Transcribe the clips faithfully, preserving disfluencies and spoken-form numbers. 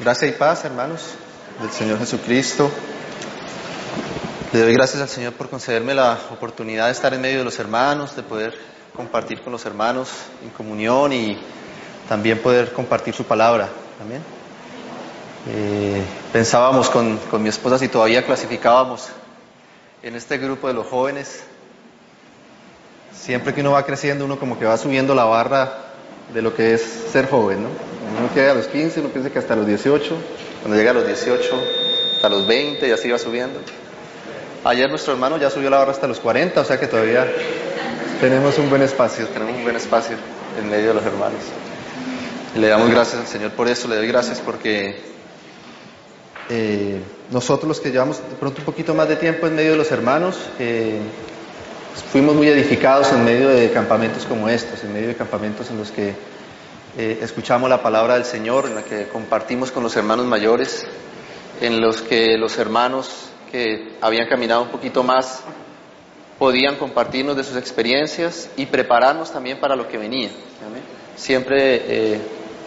Gracia y paz, hermanos, del Señor Jesucristo. Le doy gracias al Señor por concederme la oportunidad de estar en medio de los hermanos, de poder compartir con los hermanos en comunión y también poder compartir su palabra. Amén. Eh, pensábamos con, con mi esposa si todavía clasificábamos en este grupo de los jóvenes. Siempre que uno va creciendo, uno como que va subiendo la barra de lo que es ser joven, ¿no? Uno llega a los quince, uno piensa que hasta los dieciocho, cuando llega a los dieciocho, hasta los veinte y así va subiendo. Ayer nuestro hermano ya subió la barra hasta los cuarenta, o sea que todavía tenemos un buen espacio, tenemos un buen espacio en medio de los hermanos. Y le damos gracias al Señor por eso, le doy gracias porque eh, nosotros los que llevamos de pronto un poquito más de tiempo en medio de los hermanos, eh, fuimos muy edificados en medio de campamentos como estos, en medio de campamentos en los que eh, escuchamos la palabra del Señor, en la que compartimos con los hermanos mayores, en los que los hermanos que habían caminado un poquito más podían compartirnos de sus experiencias y prepararnos también para lo que venía. ¿Amén? Siempre eh,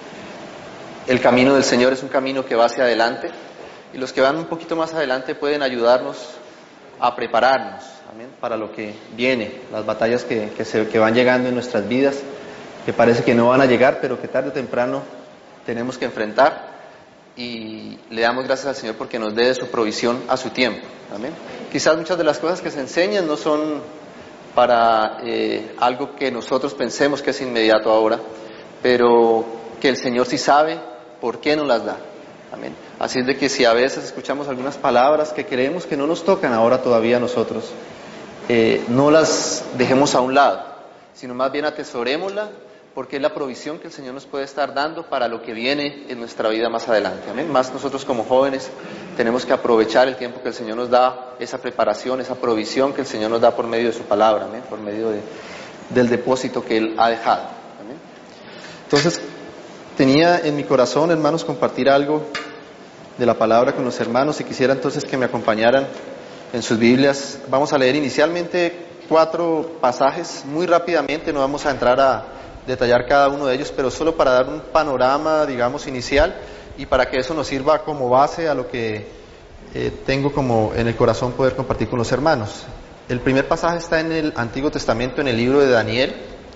el camino del Señor es un camino que va hacia adelante y los que van un poquito más adelante pueden ayudarnos a prepararnos, ¿amén?, para lo que viene, las batallas que, que, se, que van llegando en nuestras vidas, que parece que no van a llegar, pero que tarde o temprano tenemos que enfrentar, y le damos gracias al Señor porque nos dé de su provisión a su tiempo. Amén. Quizás muchas de las cosas que se enseñan no son para eh, algo que nosotros pensemos que es inmediato ahora, pero que el Señor sí sabe por qué nos las da. Amén. Así es de que si a veces escuchamos algunas palabras que creemos que no nos tocan ahora todavía a nosotros, eh, no las dejemos a un lado, sino más bien atesorémosla, porque es la provisión que el Señor nos puede estar dando para lo que viene en nuestra vida más adelante. Amén. Más nosotros como jóvenes tenemos que aprovechar el tiempo que el Señor nos da, esa preparación, esa provisión que el Señor nos da por medio de su palabra, amén, por medio de, del depósito que Él ha dejado. Amén. Entonces, tenía en mi corazón, hermanos, compartir algo de la palabra con los hermanos, y quisiera entonces que me acompañaran en sus Biblias. Vamos a leer inicialmente cuatro pasajes muy rápidamente, no vamos a entrar a detallar cada uno de ellos, pero solo para dar un panorama, digamos, inicial, y para que eso nos sirva como base a lo que eh, tengo como en el corazón poder compartir con los hermanos. El primer pasaje está en el Antiguo Testamento, en el libro de Daniel.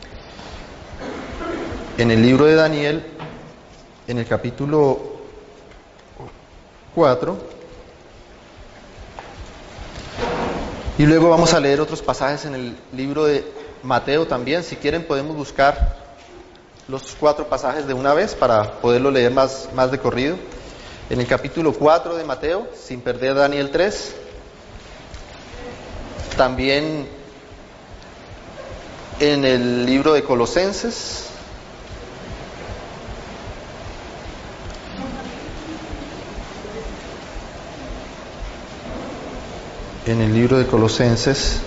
En el libro de Daniel, en el capítulo cuatro, y luego vamos a leer otros pasajes en el libro de Mateo también. Si quieren podemos buscar los cuatro pasajes de una vez para poderlo leer más, más de corrido. En el capítulo cuatro de Mateo, sin perder Daniel tres, también en el libro de Colosenses, en el libro de Colosenses,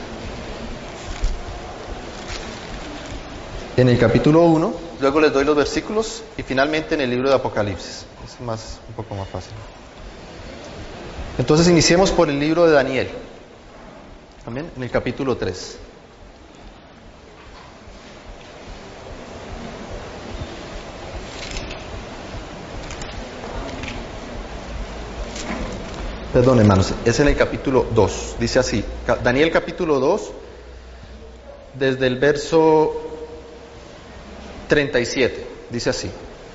en el capítulo uno, luego les doy los versículos, y finalmente en el libro de Apocalipsis. Es más, un poco más fácil. Entonces iniciemos por el libro de Daniel. Amén. En el capítulo tres. Perdón, hermanos, es en el capítulo dos, dice así, Daniel capítulo dos, desde el verso treinta y siete, dice así.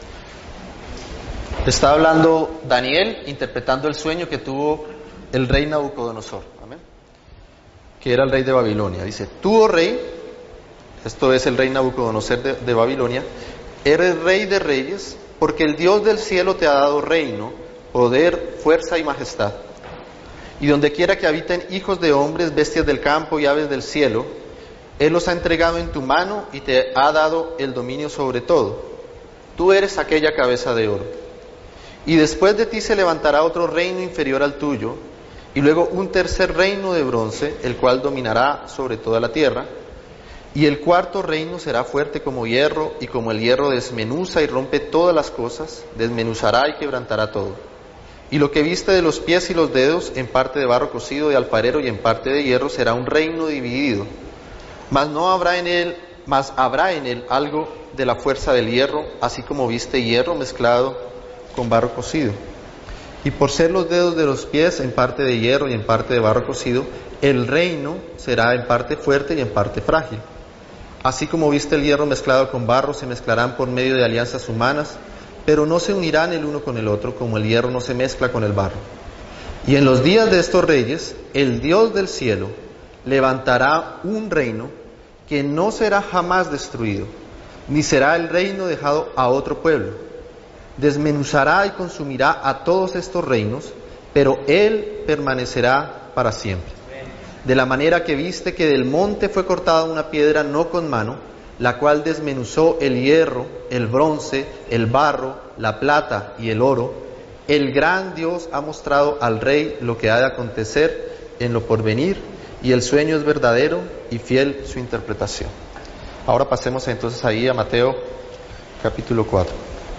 Está hablando Daniel, interpretando el sueño que tuvo el rey Nabucodonosor, ¿amén?, que era el rey de Babilonia. Dice: tú, oh rey, esto es el rey Nabucodonosor de, de Babilonia, eres rey de reyes, porque el Dios del cielo te ha dado reino, poder, fuerza y majestad. Y donde quiera que habiten hijos de hombres, bestias del campo y aves del cielo, Él los ha entregado en tu mano y te ha dado el dominio sobre todo. Tú eres aquella cabeza de oro. Y después de ti se levantará otro reino inferior al tuyo, y luego un tercer reino de bronce, el cual dominará sobre toda la tierra. Y el cuarto reino será fuerte como hierro, y como el hierro desmenuza y rompe todas las cosas, desmenuzará y quebrantará todo. Y lo que viste de los pies y los dedos, en parte de barro cocido de alfarero y en parte de hierro, será un reino dividido. Mas no habrá en él, mas habrá en él algo de la fuerza del hierro, así como viste hierro mezclado con barro cocido. Y por ser los dedos de los pies en parte de hierro y en parte de barro cocido, el reino será en parte fuerte y en parte frágil. Así como viste el hierro mezclado con barro, se mezclarán por medio de alianzas humanas, pero no se unirán el uno con el otro, como el hierro no se mezcla con el barro. Y en los días de estos reyes, el Dios del cielo levantará un reino que no será jamás destruido, ni será el reino dejado a otro pueblo. Desmenuzará y consumirá a todos estos reinos, pero Él permanecerá para siempre. De la manera que viste que del monte fue cortada una piedra no con mano, la cual desmenuzó el hierro, el bronce, el barro, la plata y el oro, el gran Dios ha mostrado al rey lo que ha de acontecer en lo porvenir, y el sueño es verdadero y fiel su interpretación. Ahora pasemos entonces ahí a Mateo capítulo cuatro.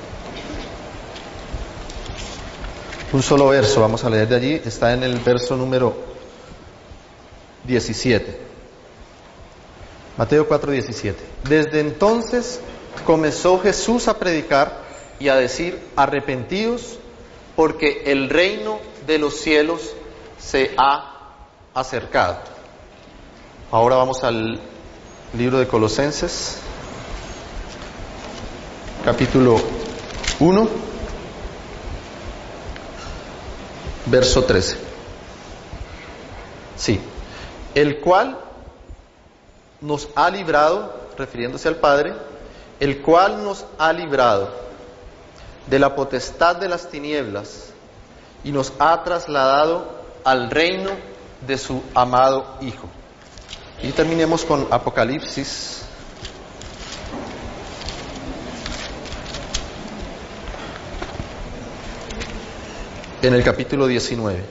Un solo verso, vamos a leer de allí, está en el verso número diecisiete. Mateo cuatro, diecisiete. Desde entonces comenzó Jesús a predicar y a decir: arrepentidos, porque el reino de los cielos se ha acercado. Ahora vamos al libro de Colosenses, capítulo uno. Verso trece. Sí. El cual nos ha librado, refiriéndose al Padre, el cual nos ha librado de la potestad de las tinieblas y nos ha trasladado al reino de su amado Hijo. Y terminemos con Apocalipsis. En el capítulo diecinueve.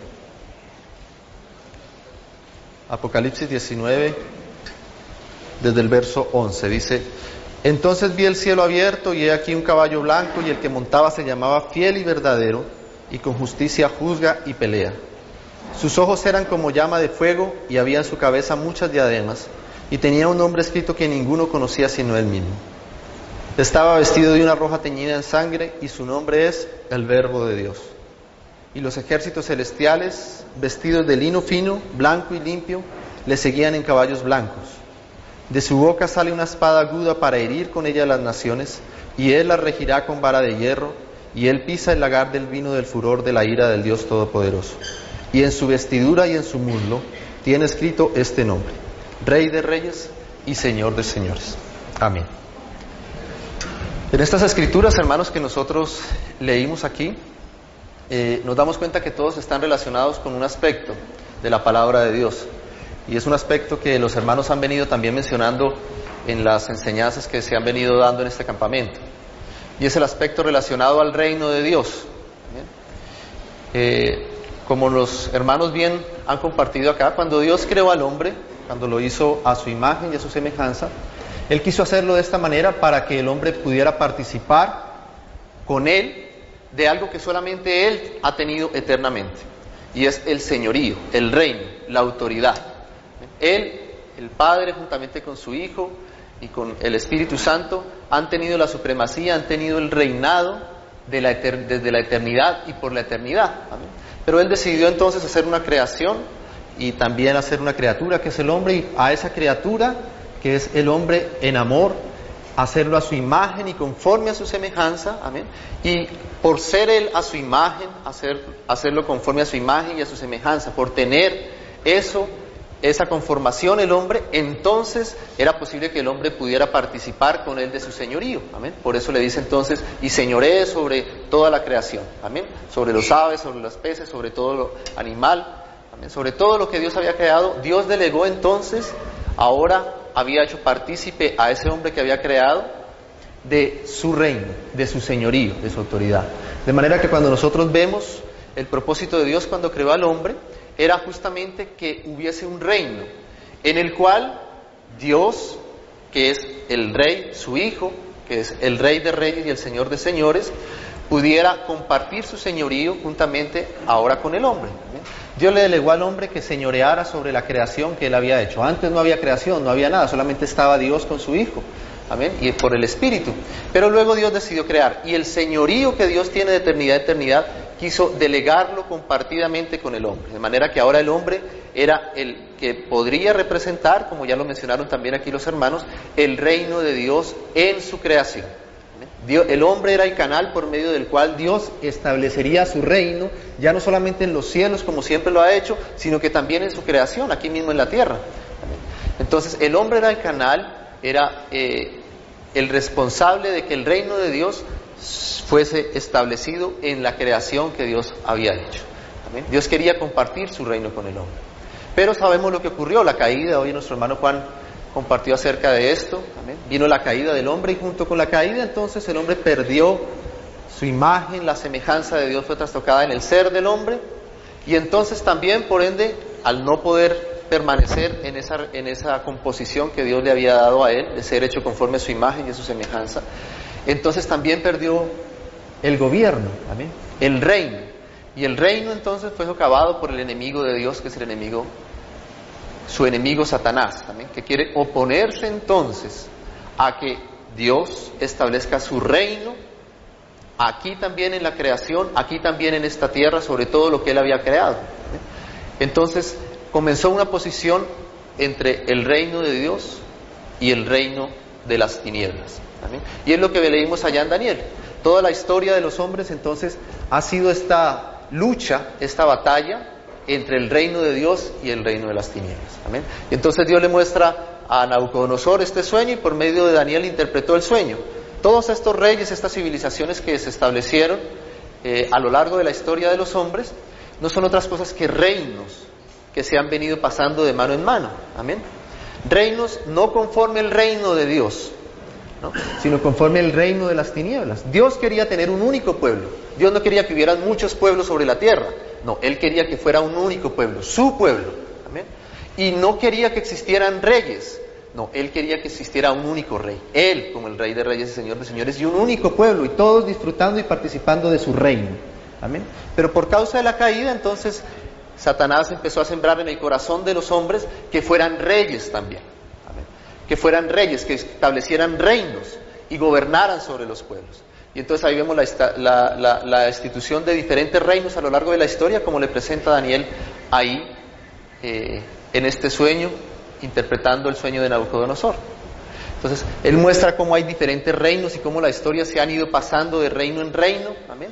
Apocalipsis diecinueve, desde el verso once, dice: entonces vi el cielo abierto y he aquí un caballo blanco, y el que montaba se llamaba Fiel y Verdadero, y con justicia juzga y pelea. Sus ojos eran como llama de fuego, y había en su cabeza muchas diademas, y tenía un nombre escrito que ninguno conocía sino él mismo. Estaba vestido de una roja teñida en sangre, y su nombre es el Verbo de Dios. Y los ejércitos celestiales, vestidos de lino fino, blanco y limpio, le seguían en caballos blancos. De su boca sale una espada aguda para herir con ella a las naciones, y él las regirá con vara de hierro, y él pisa el lagar del vino del furor de la ira del Dios Todopoderoso. Y en su vestidura y en su muslo tiene escrito este nombre: Rey de Reyes y Señor de Señores. Amén. En estas escrituras, hermanos, que nosotros leímos aquí, Eh, nos damos cuenta que todos están relacionados con un aspecto de la palabra de Dios, y es un aspecto que los hermanos han venido también mencionando en las enseñanzas que se han venido dando en este campamento, y es el aspecto relacionado al reino de Dios. Eh, como los hermanos bien han compartido acá, cuando Dios creó al hombre, cuando lo hizo a su imagen y a su semejanza, Él quiso hacerlo de esta manera para que el hombre pudiera participar con Él de algo que solamente Él ha tenido eternamente, y es el señorío, el reino, la autoridad. Él, el Padre, juntamente con su Hijo y con el Espíritu Santo, han tenido la supremacía, han tenido el reinado de la eter- desde la eternidad y por la eternidad. ¿Amén? Pero Él decidió entonces hacer una creación y también hacer una criatura que es el hombre, y a esa criatura que es el hombre en amor, hacerlo a su imagen y conforme a su semejanza, amén, y por ser Él a su imagen, hacer, hacerlo conforme a su imagen y a su semejanza, por tener eso, esa conformación el hombre, entonces era posible que el hombre pudiera participar con Él de su señorío, amén. Por eso le dice entonces: y señoree sobre toda la creación, amén, sobre los aves, sobre los peces, sobre todo lo animal, amén, sobre todo lo que Dios había creado. Dios delegó entonces, ahora había hecho partícipe a ese hombre que había creado de su reino, de su señorío, de su autoridad. De manera que cuando nosotros vemos el propósito de Dios cuando creó al hombre, era justamente que hubiese un reino en el cual Dios, que es el Rey, su Hijo, que es el Rey de Reyes y el Señor de Señores, pudiera compartir su señorío juntamente ahora con el hombre. Dios le delegó al hombre que señoreara sobre la creación que Él había hecho. Antes no había creación, no había nada, solamente estaba Dios con su Hijo. amén, y por el Espíritu. Pero luego Dios decidió crear, y el señorío que Dios tiene de eternidad a eternidad, quiso delegarlo compartidamente con el hombre, de manera que ahora el hombre era el que podría representar, como ya lo mencionaron también aquí los hermanos, el reino de Dios en su creación. Dios, el hombre era el canal por medio del cual Dios establecería su reino, ya no solamente en los cielos como siempre lo ha hecho, sino que también en su creación, aquí mismo en la tierra. Entonces el hombre era el canal, era eh, el responsable de que el reino de Dios fuese establecido en la creación que Dios había hecho. ¿Amén? Dios quería compartir su reino con el hombre. Pero sabemos lo que ocurrió, la caída. Hoy nuestro hermano Juan compartió acerca de esto. ¿Amén? Vino la caída del hombre, y junto con la caída entonces el hombre perdió su imagen, la semejanza de Dios fue trastocada en el ser del hombre, y entonces también, por ende, al no poder permanecer en esa, en esa composición que Dios le había dado a él, de ser hecho conforme a su imagen y a su semejanza, entonces también perdió el gobierno, ¿amén?, el reino, y el reino entonces fue socavado por el enemigo de Dios, que es el enemigo, su enemigo Satanás, ¿amén?, que quiere oponerse entonces a que Dios establezca su reino aquí también en la creación, aquí también en esta tierra, sobre todo lo que él había creado. ¿Amén? Entonces comenzó una posición entre el reino de Dios y el reino de las tinieblas. ¿Amén? Y es lo que leímos allá en Daniel. Toda la historia de los hombres entonces ha sido esta lucha, esta batalla entre el reino de Dios y el reino de las tinieblas. ¿Amén? Y entonces Dios le muestra a Nabucodonosor este sueño, y por medio de Daniel interpretó el sueño. Todos estos reyes, estas civilizaciones que se establecieron eh, a lo largo de la historia de los hombres, no son otras cosas que reinos que se han venido pasando de mano en mano. Amén. Reinos no conforme el reino de Dios, ¿no?, sino conforme el reino de las tinieblas. Dios quería tener un único pueblo. Dios no quería que hubieran muchos pueblos sobre la tierra. No, Él quería que fuera un único pueblo, su pueblo. Amén. Y no quería que existieran reyes. No, Él quería que existiera un único rey, Él como el Rey de Reyes y Señor de Señores, y un único pueblo, y todos disfrutando y participando de su reino. Amén. Pero por causa de la caída, entonces Satanás empezó a sembrar en el corazón de los hombres que fueran reyes también. Amén. Que fueran reyes, que establecieran reinos y gobernaran sobre los pueblos. Y entonces ahí vemos la, la, la, la institución de diferentes reinos a lo largo de la historia, como le presenta Daniel ahí eh, en este sueño, interpretando el sueño de Nabucodonosor. Entonces, él muestra cómo hay diferentes reinos y cómo la historia se han ido pasando de reino en reino, amén,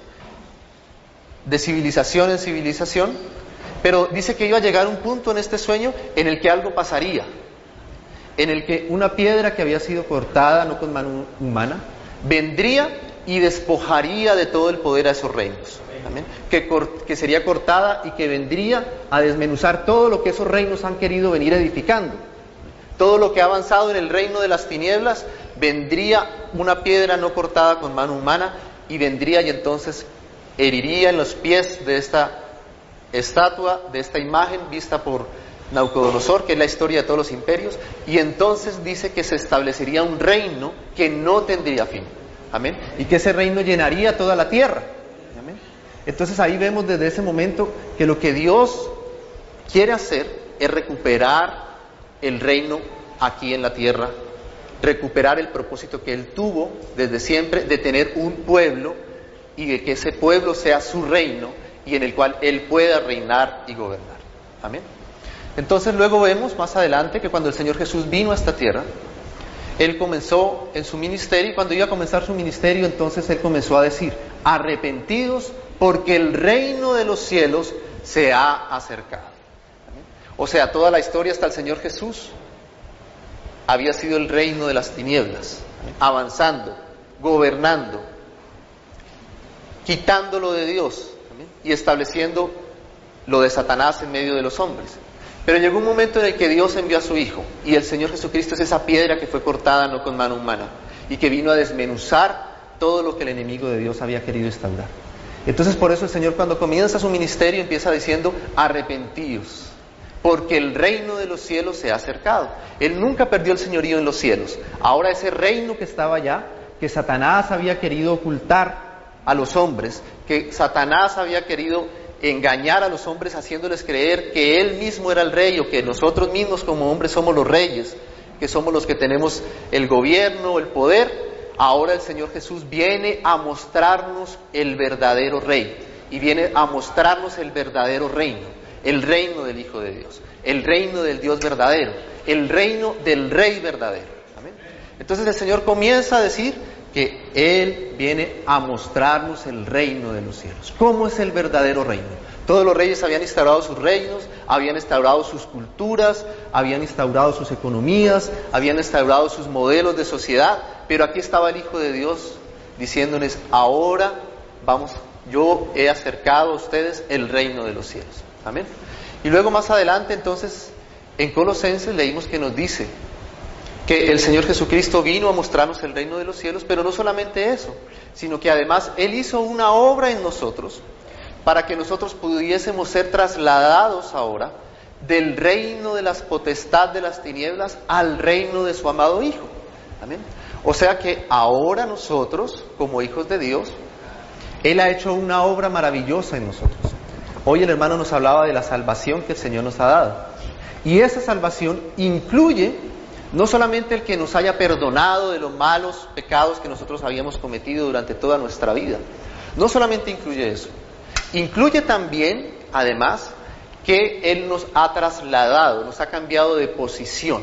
de civilización en civilización, pero dice que iba a llegar un punto en este sueño en el que algo pasaría, en el que una piedra que había sido cortada, no con mano humana, vendría y despojaría de todo el poder a esos reinos. Amén. Que, cort, que sería cortada y que vendría a desmenuzar todo lo que esos reinos han querido venir edificando. Todo lo que ha avanzado en el reino de las tinieblas, vendría una piedra no cortada con mano humana, y vendría y entonces heriría en los pies de esta estatua, de esta imagen vista por Nabucodonosor, que es la historia de todos los imperios, y entonces dice que se establecería un reino que no tendría fin. Amén. Y que ese reino llenaría toda la tierra. Entonces ahí vemos desde ese momento que lo que Dios quiere hacer es recuperar el reino aquí en la tierra, recuperar el propósito que Él tuvo desde siempre de tener un pueblo, y de que ese pueblo sea su reino y en el cual Él pueda reinar y gobernar. Amén. Entonces luego vemos más adelante que cuando el Señor Jesús vino a esta tierra, Él comenzó en su ministerio, y cuando iba a comenzar su ministerio, entonces Él comenzó a decir: arrepentidos, porque el reino de los cielos se ha acercado. ¿Amén? O sea, toda la historia hasta el Señor Jesús había sido el reino de las tinieblas, ¿amén?, avanzando, gobernando, quitándolo de Dios, ¿amén?, y estableciendo lo de Satanás en medio de los hombres. Pero llegó un momento en el que Dios envió a su Hijo, y el Señor Jesucristo es esa piedra que fue cortada no con mano humana, y que vino a desmenuzar todo lo que el enemigo de Dios había querido instaurar. Entonces por eso el Señor, cuando comienza su ministerio, empieza diciendo: arrepentíos, porque el reino de los cielos se ha acercado. Él nunca perdió el señorío en los cielos. Ahora ese reino que estaba allá, que Satanás había querido ocultar a los hombres, que Satanás había querido engañar a los hombres haciéndoles creer que él mismo era el rey, o que nosotros mismos como hombres somos los reyes, que somos los que tenemos el gobierno, el poder. Ahora el Señor Jesús viene a mostrarnos el verdadero Rey, y viene a mostrarnos el verdadero reino, el reino del Hijo de Dios, el reino del Dios verdadero, el reino del Rey verdadero. ¿Amén? Entonces el Señor comienza a decir que Él viene a mostrarnos el reino de los cielos. ¿Cómo es el verdadero reino? Todos los reyes habían instaurado sus reinos, habían instaurado sus culturas, habían instaurado sus economías, habían instaurado sus modelos de sociedad, pero aquí estaba el Hijo de Dios diciéndoles: ahora vamos, yo he acercado a ustedes el reino de los cielos. Amén. Y luego más adelante, entonces, en Colosenses leímos que nos dice que el Señor Jesucristo vino a mostrarnos el reino de los cielos, pero no solamente eso, sino que además Él hizo una obra en nosotros para que nosotros pudiésemos ser trasladados ahora del reino de las potestades de las tinieblas al reino de su amado Hijo. Amén. O sea que ahora nosotros, como hijos de Dios, Él ha hecho una obra maravillosa en nosotros. Hoy el hermano nos hablaba de la salvación que el Señor nos ha dado. Y esa salvación incluye no solamente el que nos haya perdonado de los malos pecados que nosotros habíamos cometido durante toda nuestra vida. No solamente incluye eso. Incluye también, además, que Él nos ha trasladado, nos ha cambiado de posición.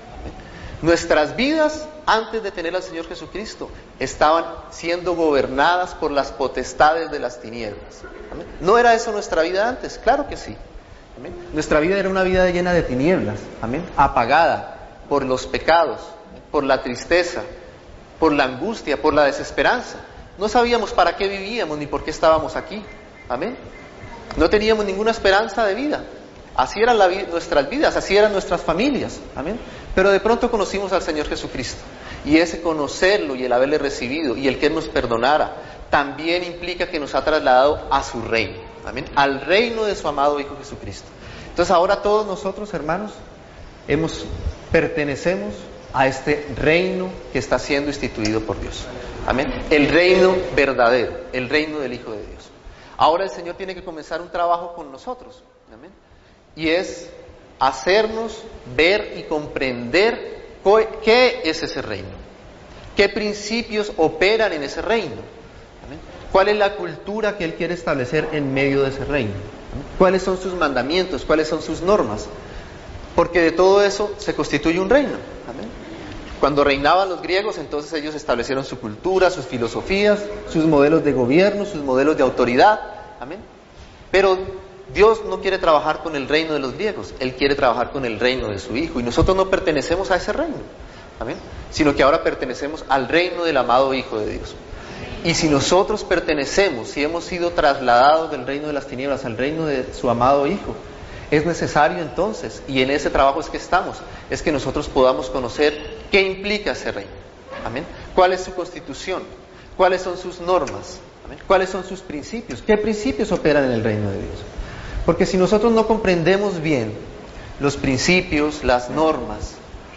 Nuestras vidas, antes de tener al Señor Jesucristo, estaban siendo gobernadas por las potestades de las tinieblas. ¿Amén? ¿No era eso nuestra vida antes? Claro que sí. ¿Amén? Nuestra vida era una vida llena de tinieblas, ¿amén? Apagada por los pecados, por la tristeza, por la angustia, por la desesperanza. No sabíamos para qué vivíamos ni por qué estábamos aquí. Amén. No teníamos ninguna esperanza de vida. Así eran la vi- nuestras vidas, así eran nuestras familias. Amén. Pero de pronto conocimos al Señor Jesucristo. Y ese conocerlo y el haberle recibido y el que Él nos perdonara, también implica que nos ha trasladado a su reino. Amén. Al reino de su amado Hijo Jesucristo. Entonces ahora todos nosotros, hermanos, hemos, pertenecemos a este reino que está siendo instituido por Dios. Amén. El reino verdadero, el reino del Hijo de Dios. Ahora el Señor tiene que comenzar un trabajo con nosotros. Amén. Y es hacernos ver y comprender qué es ese reino, qué principios operan en ese reino. Amén. ¿Cuál es la cultura que Él quiere establecer en medio de ese reino? Amén. ¿Cuáles son sus mandamientos? ¿Cuáles son sus normas? Porque de todo eso se constituye un reino. Amén. Cuando reinaban los griegos, entonces ellos establecieron su cultura, sus filosofías, sus modelos de gobierno, sus modelos de autoridad. Amén. Pero Dios no quiere trabajar con el reino de los griegos, Él quiere trabajar con el reino de su Hijo, y nosotros no pertenecemos a ese reino. Amén. Sino que ahora pertenecemos al reino del amado Hijo de Dios. Y si nosotros pertenecemos, si hemos sido trasladados del reino de las tinieblas al reino de su amado Hijo, es necesario entonces, y en ese trabajo es que estamos, es que nosotros podamos conocer qué implica ese reino. Amén. ¿Cuál es su constitución? ¿Cuáles son sus normas? Amén. ¿Cuáles son sus principios? ¿Qué principios operan en el reino de Dios? Porque si nosotros no comprendemos bien los principios, las normas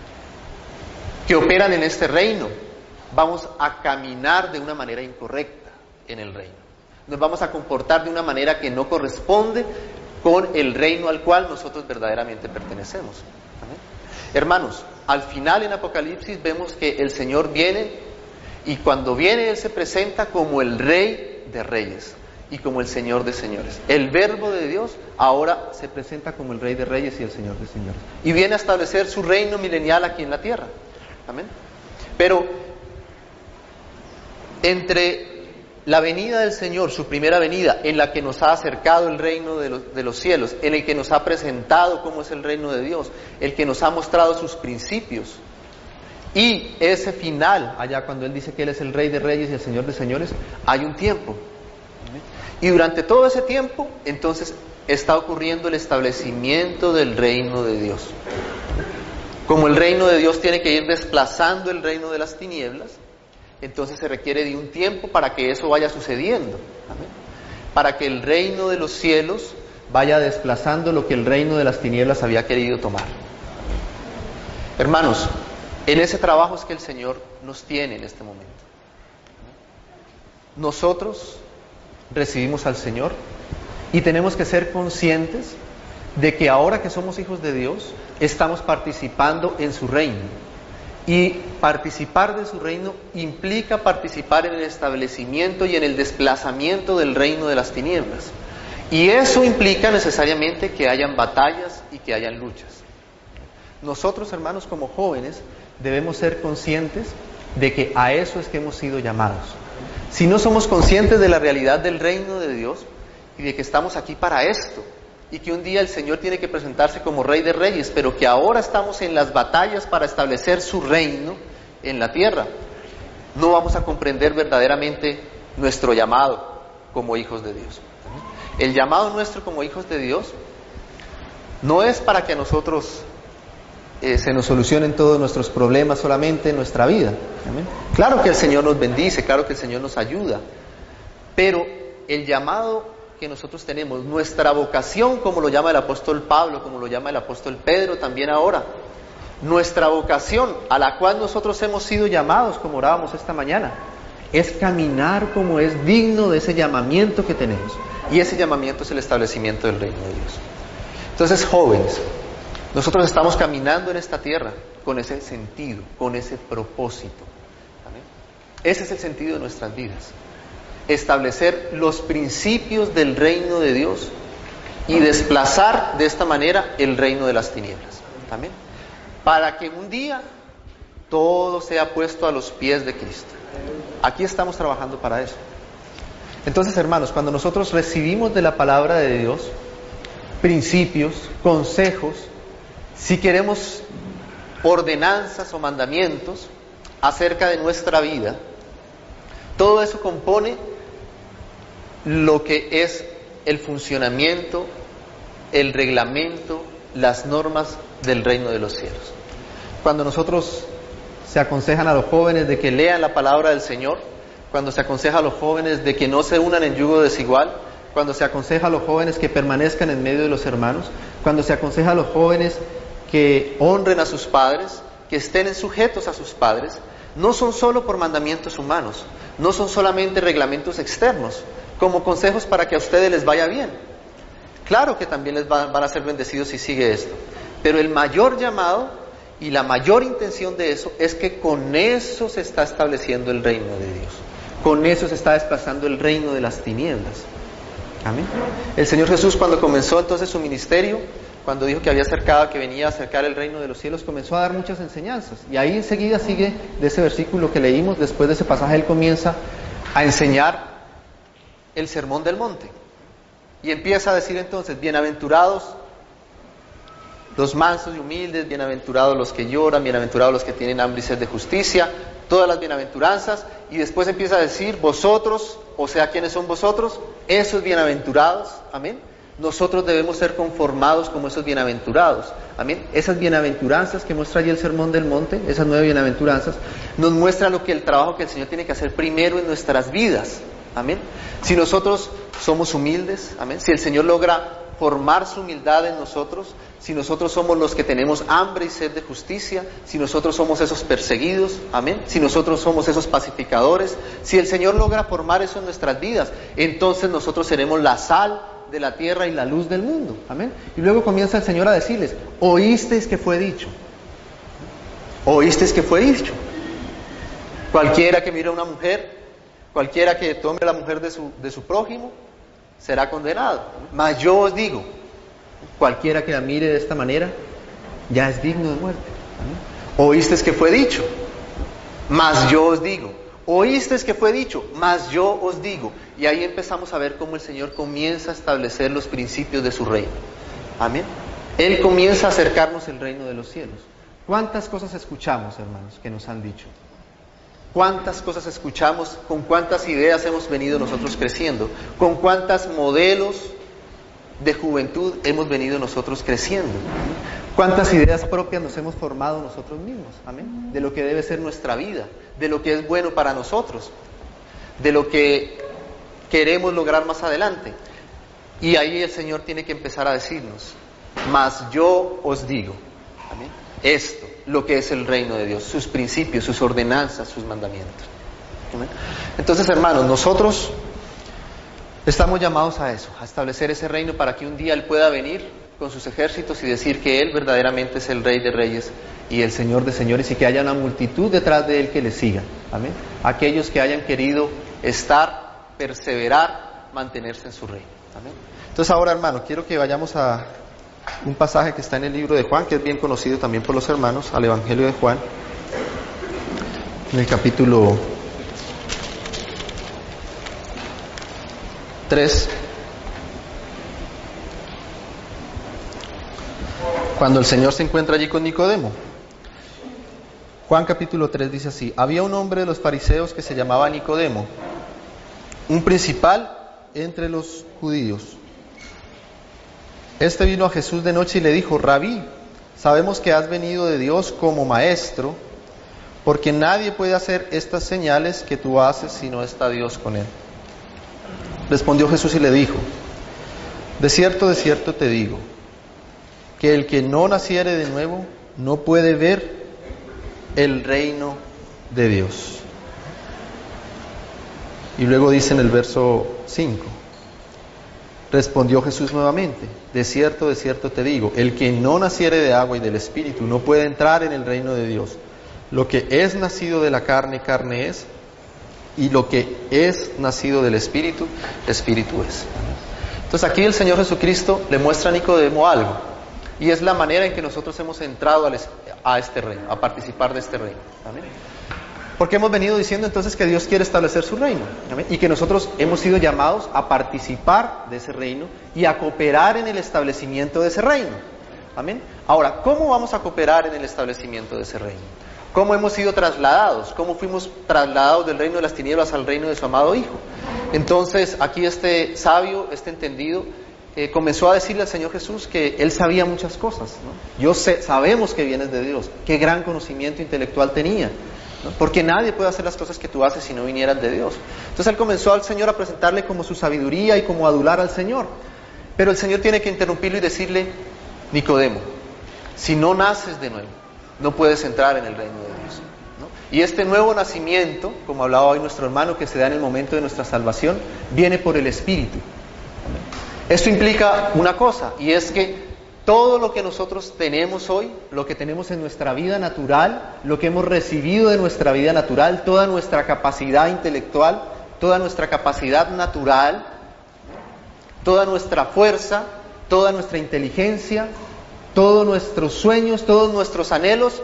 que operan en este reino, vamos a caminar de una manera incorrecta en el reino. Nos vamos a comportar de una manera que no corresponde con el reino al cual nosotros verdaderamente pertenecemos. ¿Amén? Hermanos, al final en Apocalipsis vemos que el Señor viene, y cuando viene Él se presenta como el Rey de Reyes y como el Señor de Señores. El Verbo de Dios ahora se presenta como el Rey de Reyes y el Señor de Señores. Y viene a establecer su reino milenial aquí en la tierra. Amén. Pero entre la venida del Señor, su primera venida, en la que nos ha acercado el reino de los, de los cielos, en el que nos ha presentado cómo es el reino de Dios, el que nos ha mostrado sus principios, y ese final, allá cuando Él dice que Él es el Rey de Reyes y el Señor de Señores, hay un tiempo. Y durante todo ese tiempo, entonces, está ocurriendo el establecimiento del reino de Dios. Como el reino de Dios tiene que ir desplazando el reino de las tinieblas, entonces se requiere de un tiempo para que eso vaya sucediendo. ¿Amén? Para que el reino de los cielos vaya desplazando lo que el reino de las tinieblas había querido tomar. Hermanos, en ese trabajo es que el Señor nos tiene en este momento. Nosotros recibimos al Señor y tenemos que ser conscientes de que ahora que somos hijos de Dios, estamos participando en su reino. Y participar de su reino implica participar en el establecimiento y en el desplazamiento del reino de las tinieblas. Y eso implica necesariamente que hayan batallas y que hayan luchas. Nosotros, hermanos, como jóvenes, debemos ser conscientes de que a eso es que hemos sido llamados. Si no somos conscientes de la realidad del reino de Dios y de que estamos aquí para esto, y que un día el Señor tiene que presentarse como Rey de Reyes, pero que ahora estamos en las batallas para establecer su reino en la tierra, no vamos a comprender verdaderamente nuestro llamado como hijos de Dios. El llamado nuestro como hijos de Dios no es para que a nosotros eh, se nos solucionen todos nuestros problemas solamente en nuestra vida. ¿Amén? Claro que el Señor nos bendice, claro que el Señor nos ayuda, pero el llamado que nosotros tenemos, nuestra vocación, como lo llama el apóstol Pablo, como lo llama el apóstol Pedro también ahora, nuestra vocación a la cual nosotros hemos sido llamados, como orábamos esta mañana, es caminar como es digno de ese llamamiento que tenemos, y ese llamamiento es el establecimiento del reino de Dios. Entonces, jóvenes, nosotros estamos caminando en esta tierra con ese sentido, con ese propósito. ¿Amén? Ese es el sentido de nuestras vidas. Establecer los principios del reino de Dios y desplazar de esta manera el reino de las tinieblas. ¿Amén? Para que un día todo sea puesto a los pies de Cristo. Aquí estamos trabajando para eso. Entonces, hermanos, cuando nosotros recibimos de la palabra de Dios principios, consejos, si queremos ordenanzas o mandamientos acerca de nuestra vida, todo eso compone lo que es el funcionamiento, el reglamento, las normas del reino de los cielos. Cuando nosotros se aconsejan a los jóvenes de que lean la palabra del Señor, cuando se aconseja a los jóvenes de que no se unan en yugo desigual, cuando se aconseja a los jóvenes que permanezcan en medio de los hermanos, cuando se aconseja a los jóvenes que honren a sus padres, que estén sujetos a sus padres, no son solo por mandamientos humanos, no son solamente reglamentos externos, como consejos para que a ustedes les vaya bien. Claro que también les va, van a ser bendecidos si sigue esto, pero el mayor llamado y la mayor intención de eso es que con eso se está estableciendo el reino de Dios, con eso se está desplazando el reino de las tinieblas. Amén. El Señor Jesús, cuando comenzó entonces su ministerio, cuando dijo que había acercado, que venía a acercar el reino de los cielos, comenzó a dar muchas enseñanzas, y ahí enseguida sigue de ese versículo que leímos. Después de ese pasaje él comienza a enseñar el sermón del monte, y empieza a decir entonces: bienaventurados los mansos y humildes, bienaventurados los que lloran, bienaventurados los que tienen hambre y sed de justicia, todas las bienaventuranzas. Y después empieza a decir: vosotros, o sea, ¿quiénes son vosotros? Esos bienaventurados. Amén. Nosotros debemos ser conformados como esos bienaventurados. Amén. Esas bienaventuranzas que muestra allí el sermón del monte, esas nueve bienaventuranzas, nos muestra lo que el trabajo que el Señor tiene que hacer primero en nuestras vidas. Amén. Si nosotros somos humildes, amén, si el Señor logra formar su humildad en nosotros, si nosotros somos los que tenemos hambre y sed de justicia, si nosotros somos esos perseguidos, amén, si nosotros somos esos pacificadores, si el Señor logra formar eso en nuestras vidas, entonces nosotros seremos la sal de la tierra y la luz del mundo. Amén. Y luego comienza el Señor a decirles: oísteis que fue dicho, oísteis que fue dicho, cualquiera que mire a una mujer, cualquiera que tome a la mujer de su, de su prójimo, será condenado. Mas yo os digo, cualquiera que la mire de esta manera, ya es digno de muerte. ¿Amén? Oísteis que fue dicho, mas yo os digo. Oísteis que fue dicho, mas yo os digo. Y ahí empezamos a ver cómo el Señor comienza a establecer los principios de su reino. Amén. Él comienza a acercarnos el reino de los cielos. ¿Cuántas cosas escuchamos, hermanos, que nos han dicho? ¿Cuántas cosas escuchamos? ¿Con cuántas ideas hemos venido nosotros creciendo? ¿Con cuántos modelos de juventud hemos venido nosotros creciendo? ¿Cuántas ideas propias nos hemos formado nosotros mismos? Amén. De lo que debe ser nuestra vida, de lo que es bueno para nosotros, de lo que queremos lograr más adelante. Y ahí el Señor tiene que empezar a decirnos: mas yo os digo, amén, esto, lo que es el reino de Dios, sus principios, sus ordenanzas, sus mandamientos. ¿Amén? Entonces, hermanos, nosotros estamos llamados a eso, a establecer ese reino para que un día Él pueda venir con sus ejércitos y decir que Él verdaderamente es el Rey de Reyes y el Señor de señores, y que haya una multitud detrás de Él que le siga. Amén. Aquellos que hayan querido estar, perseverar, mantenerse en su reino. Amén. Entonces ahora, hermano, quiero que vayamos a un pasaje que está en el libro de Juan, que es bien conocido también por los hermanos, al Evangelio de Juan, en el capítulo tres, cuando el Señor se encuentra allí con Nicodemo. Juan capítulo tres dice así: había un hombre de los fariseos que se llamaba Nicodemo, un principal entre los judíos. Este vino a Jesús de noche y le dijo: Rabí, sabemos que has venido de Dios como maestro, porque nadie puede hacer estas señales que tú haces si no está Dios con él. Respondió Jesús y le dijo: de cierto, de cierto te digo, que el que no naciere de nuevo no puede ver el reino de Dios. Y luego dice en el verso cinco: respondió Jesús nuevamente: de cierto, de cierto te digo, el que no naciere de agua y del Espíritu no puede entrar en el reino de Dios. Lo que es nacido de la carne, carne es, y lo que es nacido del Espíritu, Espíritu es. Entonces aquí el Señor Jesucristo le muestra a Nicodemo algo, y es la manera en que nosotros hemos entrado a este reino, a participar de este reino. ¿Amén? Porque hemos venido diciendo entonces que Dios quiere establecer su reino. ¿Amén? Y que nosotros hemos sido llamados a participar de ese reino y a cooperar en el establecimiento de ese reino. ¿Amén? Ahora, ¿cómo vamos a cooperar en el establecimiento de ese reino? ¿Cómo hemos sido trasladados? ¿Cómo fuimos trasladados del reino de las tinieblas al reino de su amado Hijo? Entonces, aquí este sabio, este entendido, eh, comenzó a decirle al Señor Jesús que Él sabía muchas cosas, ¿no? Yo sé, sabemos que vienes de Dios. Qué gran conocimiento intelectual tenía, ¿no? Porque nadie puede hacer las cosas que tú haces si no vinieras de Dios. Entonces Él comenzó al Señor a presentarle como su sabiduría y como adular al Señor. Pero el Señor tiene que interrumpirlo y decirle: Nicodemo, si no naces de nuevo, no puedes entrar en el reino de Dios, ¿no? Y este nuevo nacimiento, como hablaba hoy nuestro hermano, que se da en el momento de nuestra salvación, viene por el Espíritu. Esto implica una cosa, y es que todo lo que nosotros tenemos hoy, lo que tenemos en nuestra vida natural, lo que hemos recibido de nuestra vida natural, toda nuestra capacidad intelectual, toda nuestra capacidad natural, toda nuestra fuerza, toda nuestra inteligencia, todos nuestros sueños, todos nuestros anhelos,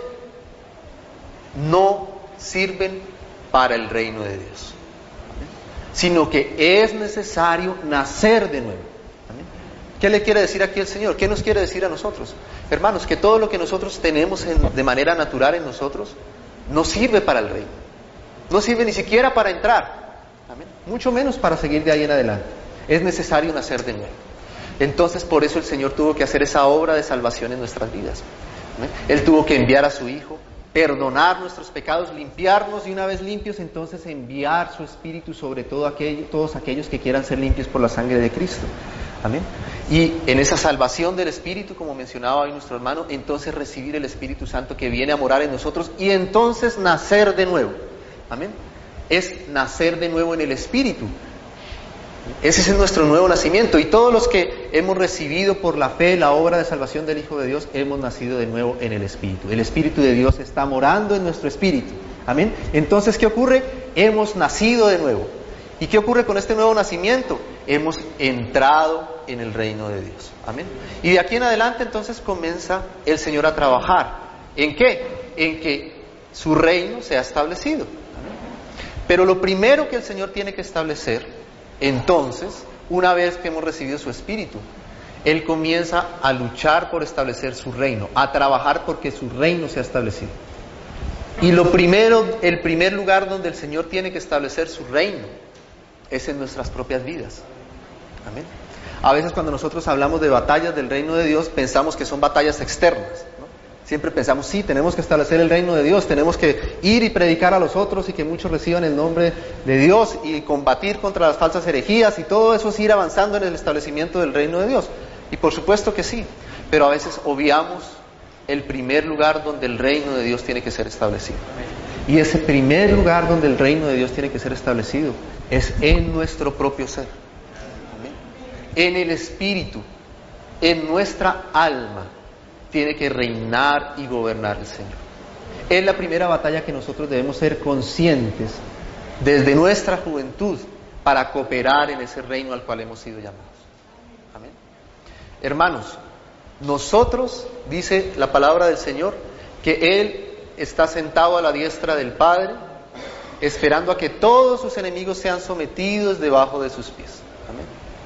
no sirven para el reino de Dios, sino que es necesario nacer de nuevo. ¿Qué le quiere decir aquí el Señor? ¿Qué nos quiere decir a nosotros? Hermanos, que todo lo que nosotros tenemos en, de manera natural en nosotros no sirve para el reino, no sirve ni siquiera para entrar, ¿amén? Mucho menos para seguir de ahí en adelante. Es necesario nacer de nuevo. Entonces por eso el Señor tuvo que hacer esa obra de salvación en nuestras vidas, ¿amén? Él tuvo que enviar a su Hijo, perdonar nuestros pecados, limpiarnos, y una vez limpios entonces enviar su Espíritu sobre todo aquello, todos aquellos que quieran ser limpios por la sangre de Cristo. Amén. Y en esa salvación del Espíritu, como mencionaba hoy nuestro hermano, entonces recibir el Espíritu Santo que viene a morar en nosotros, y entonces nacer de nuevo. Amén. Es nacer de nuevo en el Espíritu. Ese es nuestro nuevo nacimiento, y todos los que hemos recibido por la fe la obra de salvación del Hijo de Dios, hemos nacido de nuevo en el Espíritu. El Espíritu de Dios está morando en nuestro espíritu. Amén. Entonces, ¿qué ocurre? Hemos nacido de nuevo. ¿Y qué ocurre con este nuevo nacimiento? Hemos entrado en el reino de Dios. Amén. Y de aquí en adelante entonces comienza el Señor a trabajar. ¿En qué? En que su reino sea establecido. Amén. Pero lo primero que el Señor tiene que establecer, entonces, una vez que hemos recibido su Espíritu, Él comienza a luchar por establecer su reino, a trabajar porque su reino sea establecido. Y lo primero, el primer lugar donde el Señor tiene que establecer su reino es en nuestras propias vidas. Amén. A veces cuando nosotros hablamos de batallas del reino de Dios, pensamos que son batallas externas, ¿no? Siempre pensamos, sí, tenemos que establecer el reino de Dios, tenemos que ir y predicar a los otros y que muchos reciban el nombre de Dios y combatir contra las falsas herejías, y todo eso es ir avanzando en el establecimiento del reino de Dios. Y por supuesto que sí, pero a veces obviamos el primer lugar donde el reino de Dios tiene que ser establecido. Y ese primer lugar donde el reino de Dios tiene que ser establecido es en nuestro propio ser. Amén. En el espíritu, en nuestra alma. tiene que reinar y gobernar el Señor. Es la primera batalla que nosotros debemos ser conscientes desde nuestra juventud para cooperar en ese reino al cual hemos sido llamados. Amén. Hermanos, nosotros, dice la palabra del Señor, que Él está sentado a la diestra del Padre, esperando a que todos sus enemigos sean sometidos debajo de sus pies. Amén.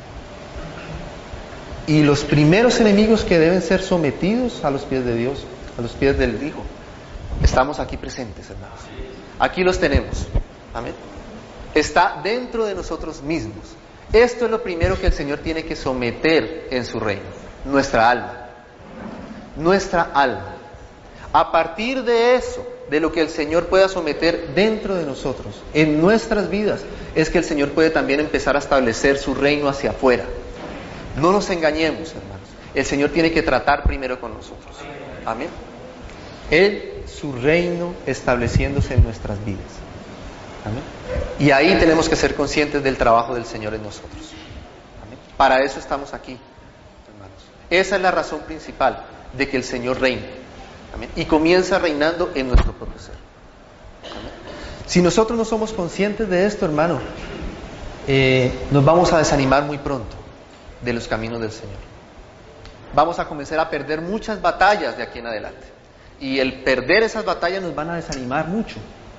Y los primeros enemigos que deben ser sometidos a los pies de Dios, a los pies del Hijo, estamos aquí presentes, hermanos. Aquí los tenemos. Amén. Está dentro de nosotros mismos. Esto es lo primero que el Señor tiene que someter en su reino, nuestra alma. Nuestra alma. A partir de eso, de lo que el Señor pueda someter dentro de nosotros, en nuestras vidas, es que el Señor puede también empezar a establecer su reino hacia afuera. No nos engañemos, hermanos. El Señor tiene que tratar primero con nosotros. Amén. Él, su reino estableciéndose en nuestras vidas. Amén. Y ahí tenemos que ser conscientes del trabajo del Señor en nosotros. Amén. Para eso estamos aquí, hermanos. Esa es la razón principal de que el Señor reine. Amén. Y comienza reinando en nuestro propio ser. Amén. Si nosotros no somos conscientes de esto, hermano, eh, nos vamos a desanimar muy pronto de los caminos del Señor. Vamos a comenzar a perder muchas batallas de aquí en adelante. Y el perder esas batallas nos van a desanimar mucho.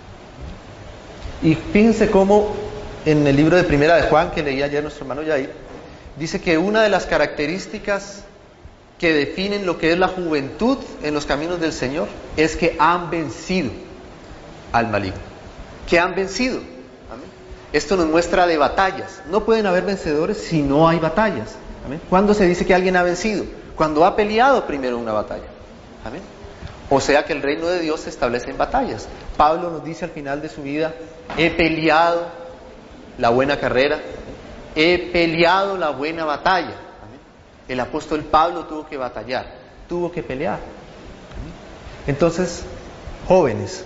Y fíjense cómo en el libro de Primera de Juan, que leía ayer nuestro hermano Yair, dice que una de las características que definen lo que es la juventud en los caminos del Señor es que han vencido al maligno. Que han vencido. ¿Amén? Esto nos muestra de batallas. No pueden haber vencedores si no hay batallas. ¿Amén? ¿Cuándo se dice que alguien ha vencido? Cuando ha peleado primero una batalla. ¿Amén? O sea que el reino de Dios se establece en batallas. Pablo nos dice al final de su vida: he peleado la buena carrera, he peleado la buena batalla. ¿Amén? El apóstol Pablo tuvo que batallar, tuvo que pelear. ¿Amén? Entonces, jóvenes,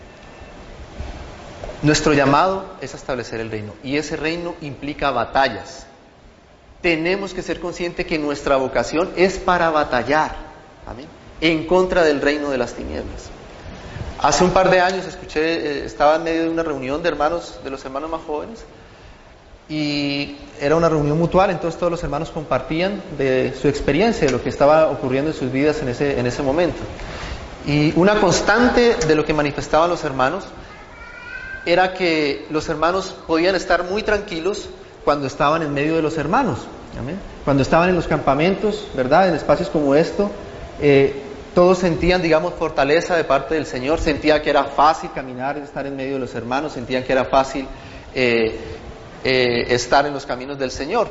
nuestro llamado es a establecer el reino, y ese reino implica batallas. Tenemos que ser conscientes que nuestra vocación es para batallar. Amén. En contra del reino de las tinieblas. Hace un par de años escuché, eh, estaba en medio de una reunión de hermanos, de los hermanos más jóvenes, y era una reunión mutual, entonces todos los hermanos compartían de su experiencia, de lo que estaba ocurriendo en sus vidas en ese, en ese momento. Y una constante de lo que manifestaban los hermanos era que los hermanos podían estar muy tranquilos cuando estaban en medio de los hermanos. ¿Amén? Cuando estaban en los campamentos, ¿verdad? En espacios como esto, eh, todos sentían, digamos, fortaleza de parte del Señor, sentían que era fácil caminar, estar en medio de los hermanos, sentían que era fácil eh, eh, estar en los caminos del Señor.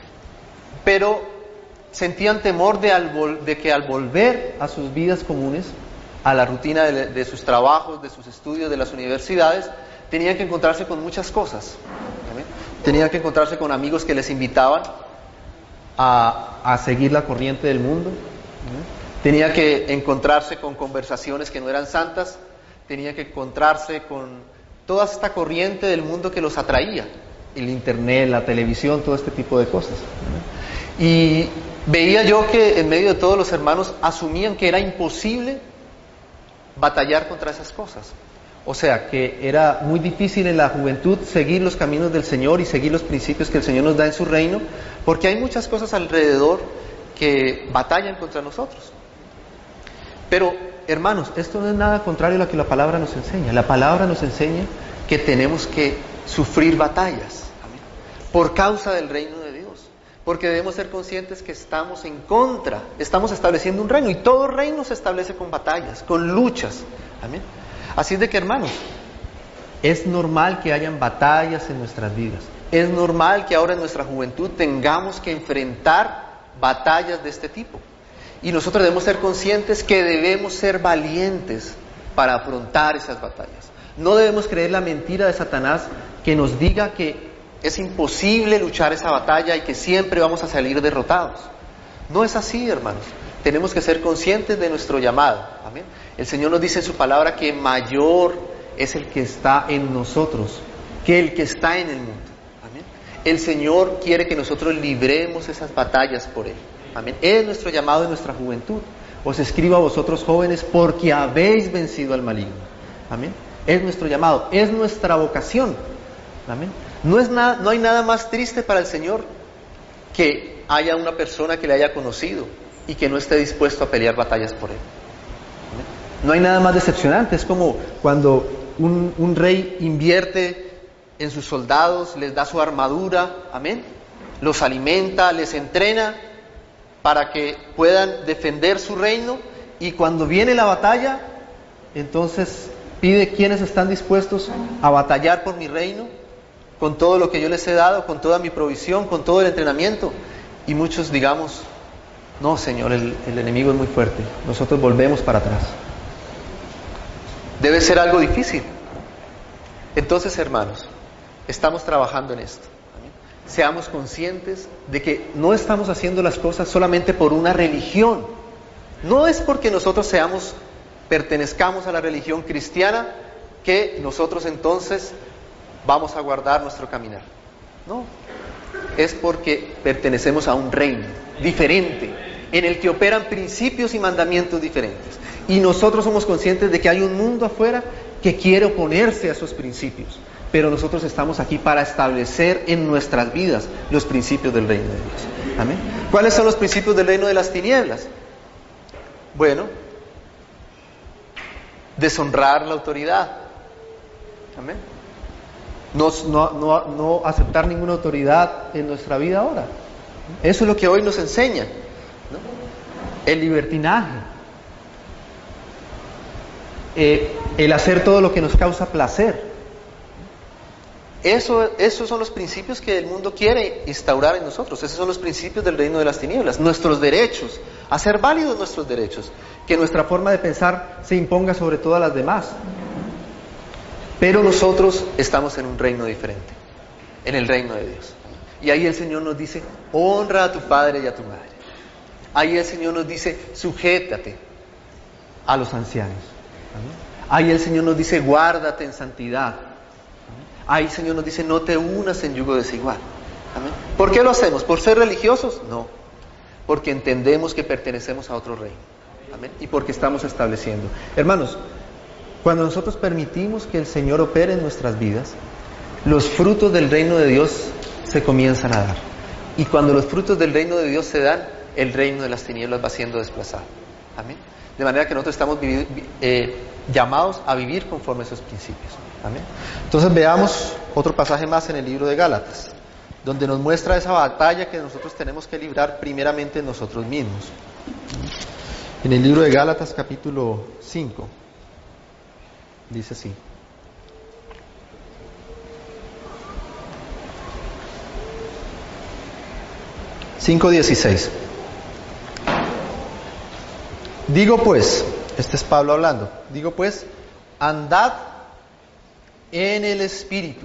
Pero sentían temor de, al vol- de que al volver a sus vidas comunes, a la rutina de, de sus trabajos, de sus estudios, de las universidades, tenían que encontrarse con muchas cosas. ¿Amén? Tenían que encontrarse con amigos que les invitaban a, a seguir la corriente del mundo. ¿Amén? Tenía que encontrarse con conversaciones que no eran santas, tenía que encontrarse con toda esta corriente del mundo que los atraía, el internet, la televisión, todo este tipo de cosas. Y veía yo que en medio de todos los hermanos asumían que era imposible batallar contra esas cosas. O sea, que era muy difícil en la juventud seguir los caminos del Señor y seguir los principios que el Señor nos da en su reino, porque hay muchas cosas alrededor que batallan contra nosotros. Pero, hermanos, esto no es nada contrario a lo que la palabra nos enseña. La palabra nos enseña que tenemos que sufrir batallas. ¿Amén? Por causa del reino de Dios. Porque debemos ser conscientes que estamos en contra, estamos estableciendo un reino, y todo reino se establece con batallas, con luchas. Amén. Así es de que, hermanos, es normal que hayan batallas en nuestras vidas. Es normal que ahora en nuestra juventud tengamos que enfrentar batallas de este tipo. Y nosotros debemos ser conscientes que debemos ser valientes para afrontar esas batallas. No debemos creer la mentira de Satanás que nos diga que es imposible luchar esa batalla y que siempre vamos a salir derrotados. No es así, hermanos. Tenemos que ser conscientes de nuestro llamado. Amén. El Señor nos dice en su palabra que mayor es el que está en nosotros que el que está en el mundo. Amén. El Señor quiere que nosotros libremos esas batallas por Él. Amén. Es nuestro llamado en nuestra juventud. Os escribo a vosotros jóvenes porque habéis vencido al maligno. Amén. Es nuestro llamado, es nuestra vocación. Amén. No es nada, no hay nada más triste para el Señor que haya una persona que le haya conocido y que no esté dispuesto a pelear batallas por él. Amén. No hay nada más decepcionante. Es como cuando un, un rey invierte en sus soldados, les da su armadura, amén, los alimenta, les entrena para que puedan defender su reino, y cuando viene la batalla, entonces pide quienes están dispuestos a batallar por mi reino, con todo lo que yo les he dado, con toda mi provisión, con todo el entrenamiento. Y muchos digamos, no, Señor, el, el enemigo es muy fuerte, nosotros volvemos para atrás. Debe ser algo difícil. Entonces, hermanos, estamos trabajando en esto. ¿Amén? Seamos conscientes de que no estamos haciendo las cosas solamente por una religión. No es porque nosotros seamos, pertenezcamos a la religión cristiana, que nosotros entonces vamos a guardar nuestro caminar. No, es porque pertenecemos a un reino diferente, en el que operan principios y mandamientos diferentes. Y nosotros somos conscientes de que hay un mundo afuera que quiere oponerse a esos principios. Pero nosotros estamos aquí para establecer en nuestras vidas los principios del reino de Dios. ¿Amén? ¿Cuáles son los principios del reino de las tinieblas? Bueno, deshonrar la autoridad. ¿Amén? No, no, no, no aceptar ninguna autoridad en nuestra vida ahora. Eso es lo que hoy nos enseña, ¿no? El libertinaje. Eh, el hacer todo lo que nos causa placer. Eso, esos son los principios que el mundo quiere instaurar en nosotros. Esos son los principios del reino de las tinieblas. Nuestros derechos, hacer válidos nuestros derechos, que nuestra forma de pensar se imponga sobre todas las demás. Pero nosotros estamos en un reino diferente, en el reino de Dios. Y ahí el Señor nos dice, honra a tu padre y a tu madre. Ahí el Señor nos dice, sujétate a los ancianos. Ahí el Señor nos dice, guárdate en santidad. Ahí el Señor nos dice, no te unas en yugo desigual. ¿Amén? ¿Por qué lo hacemos? ¿Por ser religiosos? No, porque entendemos que pertenecemos a otro reino. ¿Amén? Y porque estamos estableciendo. Hermanos, cuando nosotros permitimos que el Señor opere en nuestras vidas, los frutos del reino de Dios se comienzan a dar. Y cuando los frutos del reino de Dios se dan, el reino de las tinieblas va siendo desplazado. Amén. De manera que nosotros estamos vivi- eh, llamados a vivir conforme a esos principios. Amén. Entonces veamos otro pasaje más en el libro de Gálatas, donde nos muestra esa batalla que nosotros tenemos que librar primeramente en nosotros mismos. En el libro de Gálatas capítulo cinco, dice así. cinco dieciséis. Digo pues, este es Pablo hablando, digo pues, andad en el Espíritu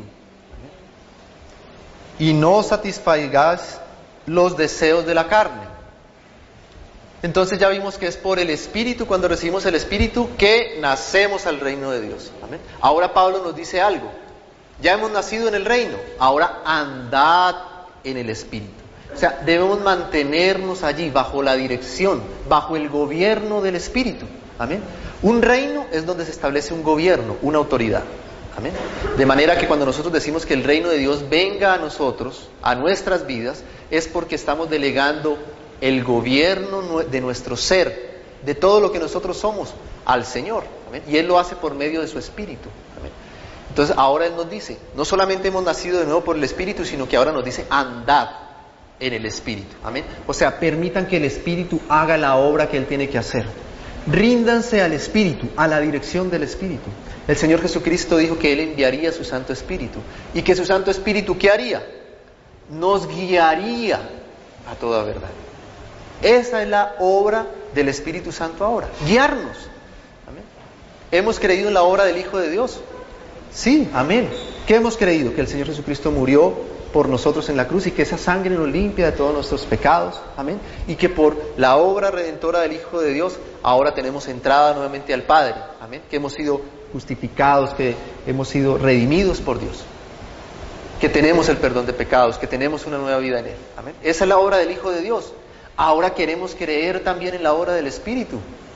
y no satisfagáis los deseos de la carne. Entonces ya vimos que es por el Espíritu, cuando recibimos el Espíritu, que nacemos al reino de Dios. ¿Amén? Ahora Pablo nos dice algo, ya hemos nacido en el reino, ahora andad en el Espíritu. O sea, debemos mantenernos allí bajo la dirección, bajo el gobierno del Espíritu. Amén. Un reino es donde se establece un gobierno, una autoridad. Amén. De manera que cuando nosotros decimos que el reino de Dios venga a nosotros, a nuestras vidas, es porque estamos delegando el gobierno de nuestro ser, de todo lo que nosotros somos, al Señor. Amén. Y Él lo hace por medio de su Espíritu. Amén. Entonces ahora Él nos dice, no solamente hemos nacido de nuevo por el Espíritu, sino que ahora nos dice, andad en el Espíritu. Amén. O sea, permitan que el Espíritu haga la obra que Él tiene que hacer. Ríndanse al Espíritu, a la dirección del Espíritu. El Señor Jesucristo dijo que Él enviaría su Santo Espíritu. Y que su Santo Espíritu, ¿qué haría? Nos guiaría a toda verdad. Esa es la obra del Espíritu Santo ahora, guiarnos. Amén. ¿Hemos creído en la obra del Hijo de Dios? Sí, amén. ¿Qué hemos creído? Que el Señor Jesucristo murió por nosotros en la cruz y que esa sangre nos limpia de todos nuestros pecados, amén, y que por la obra redentora del Hijo de Dios ahora tenemos entrada nuevamente al Padre, amén, que hemos sido justificados, que hemos sido redimidos por Dios, que tenemos el perdón de pecados, que tenemos una nueva vida en Él, amén. Esa es la obra del Hijo de Dios. ahora queremos creer también en la obra del Espíritu.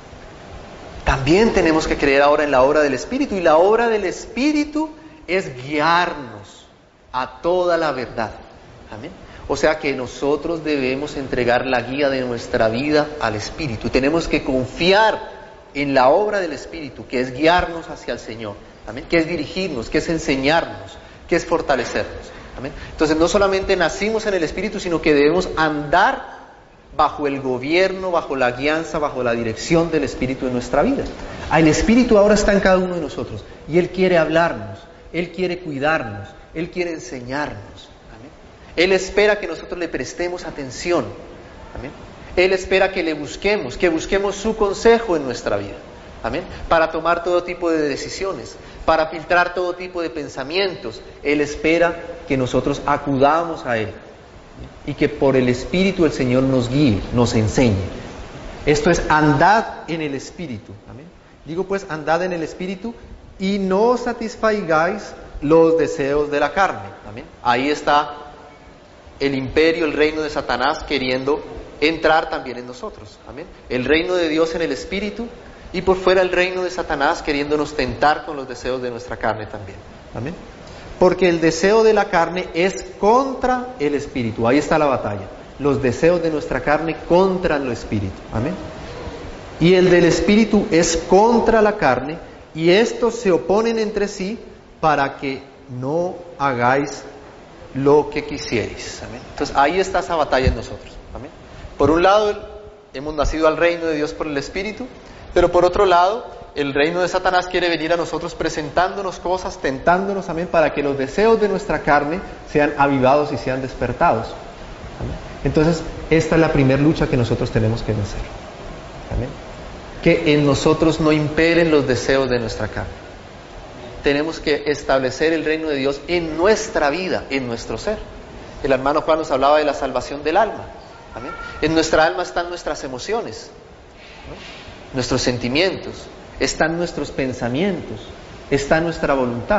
También tenemos que creer ahora en la obra del Espíritu, y la obra del Espíritu es guiarnos a toda la verdad. Amén. O sea que nosotros debemos entregar la guía de nuestra vida al Espíritu. Tenemos que confiar en la obra del Espíritu, que es guiarnos hacia el Señor. Amén. Que es dirigirnos, que es enseñarnos, que es fortalecernos. Amén. Entonces no solamente nacimos en el Espíritu, sino que debemos andar bajo el gobierno, bajo la guianza, bajo la dirección del Espíritu en nuestra vida. El Espíritu ahora está en cada uno de nosotros, y Él quiere hablarnos, Él quiere cuidarnos, Él quiere enseñarnos. Amén. Él espera que nosotros le prestemos atención. Amén. Él espera que le busquemos, que busquemos su consejo en nuestra vida. Amén. Para tomar todo tipo de decisiones, para filtrar todo tipo de pensamientos. Él espera que nosotros acudamos a Él, y que por el Espíritu el Señor nos guíe, nos enseñe. Esto es andad en el Espíritu. Amén. Digo pues, andad en el Espíritu y no satisfagáis los deseos de la carne. Amén. Ahí está el imperio, el reino de Satanás queriendo entrar también en nosotros. Amén. El reino de Dios en el Espíritu, y por fuera el reino de Satanás queriéndonos tentar con los deseos de nuestra carne también. Amén. Porque el deseo de la carne es contra el Espíritu. Ahí está la batalla. Los deseos de nuestra carne contra el Espíritu. Amén. Y el del Espíritu es contra la carne, y estos se oponen entre sí para que no hagáis lo que quisierais. Amén. Entonces ahí está esa batalla en nosotros. Amén. Por un lado, hemos nacido al reino de Dios por el Espíritu, pero por otro lado, el reino de Satanás quiere venir a nosotros presentándonos cosas, tentándonos, amén, para que los deseos de nuestra carne sean avivados y sean despertados. Amén. Entonces, esta es la primera lucha que nosotros tenemos que vencer. Amén. Que en nosotros no imperen los deseos de nuestra carne. Tenemos que establecer el reino de Dios en nuestra vida, en nuestro ser. El hermano Juan nos hablaba de la salvación del alma. Amén. En nuestra alma están nuestras emociones, ¿no? Nuestros sentimientos, están nuestros pensamientos, está nuestra voluntad.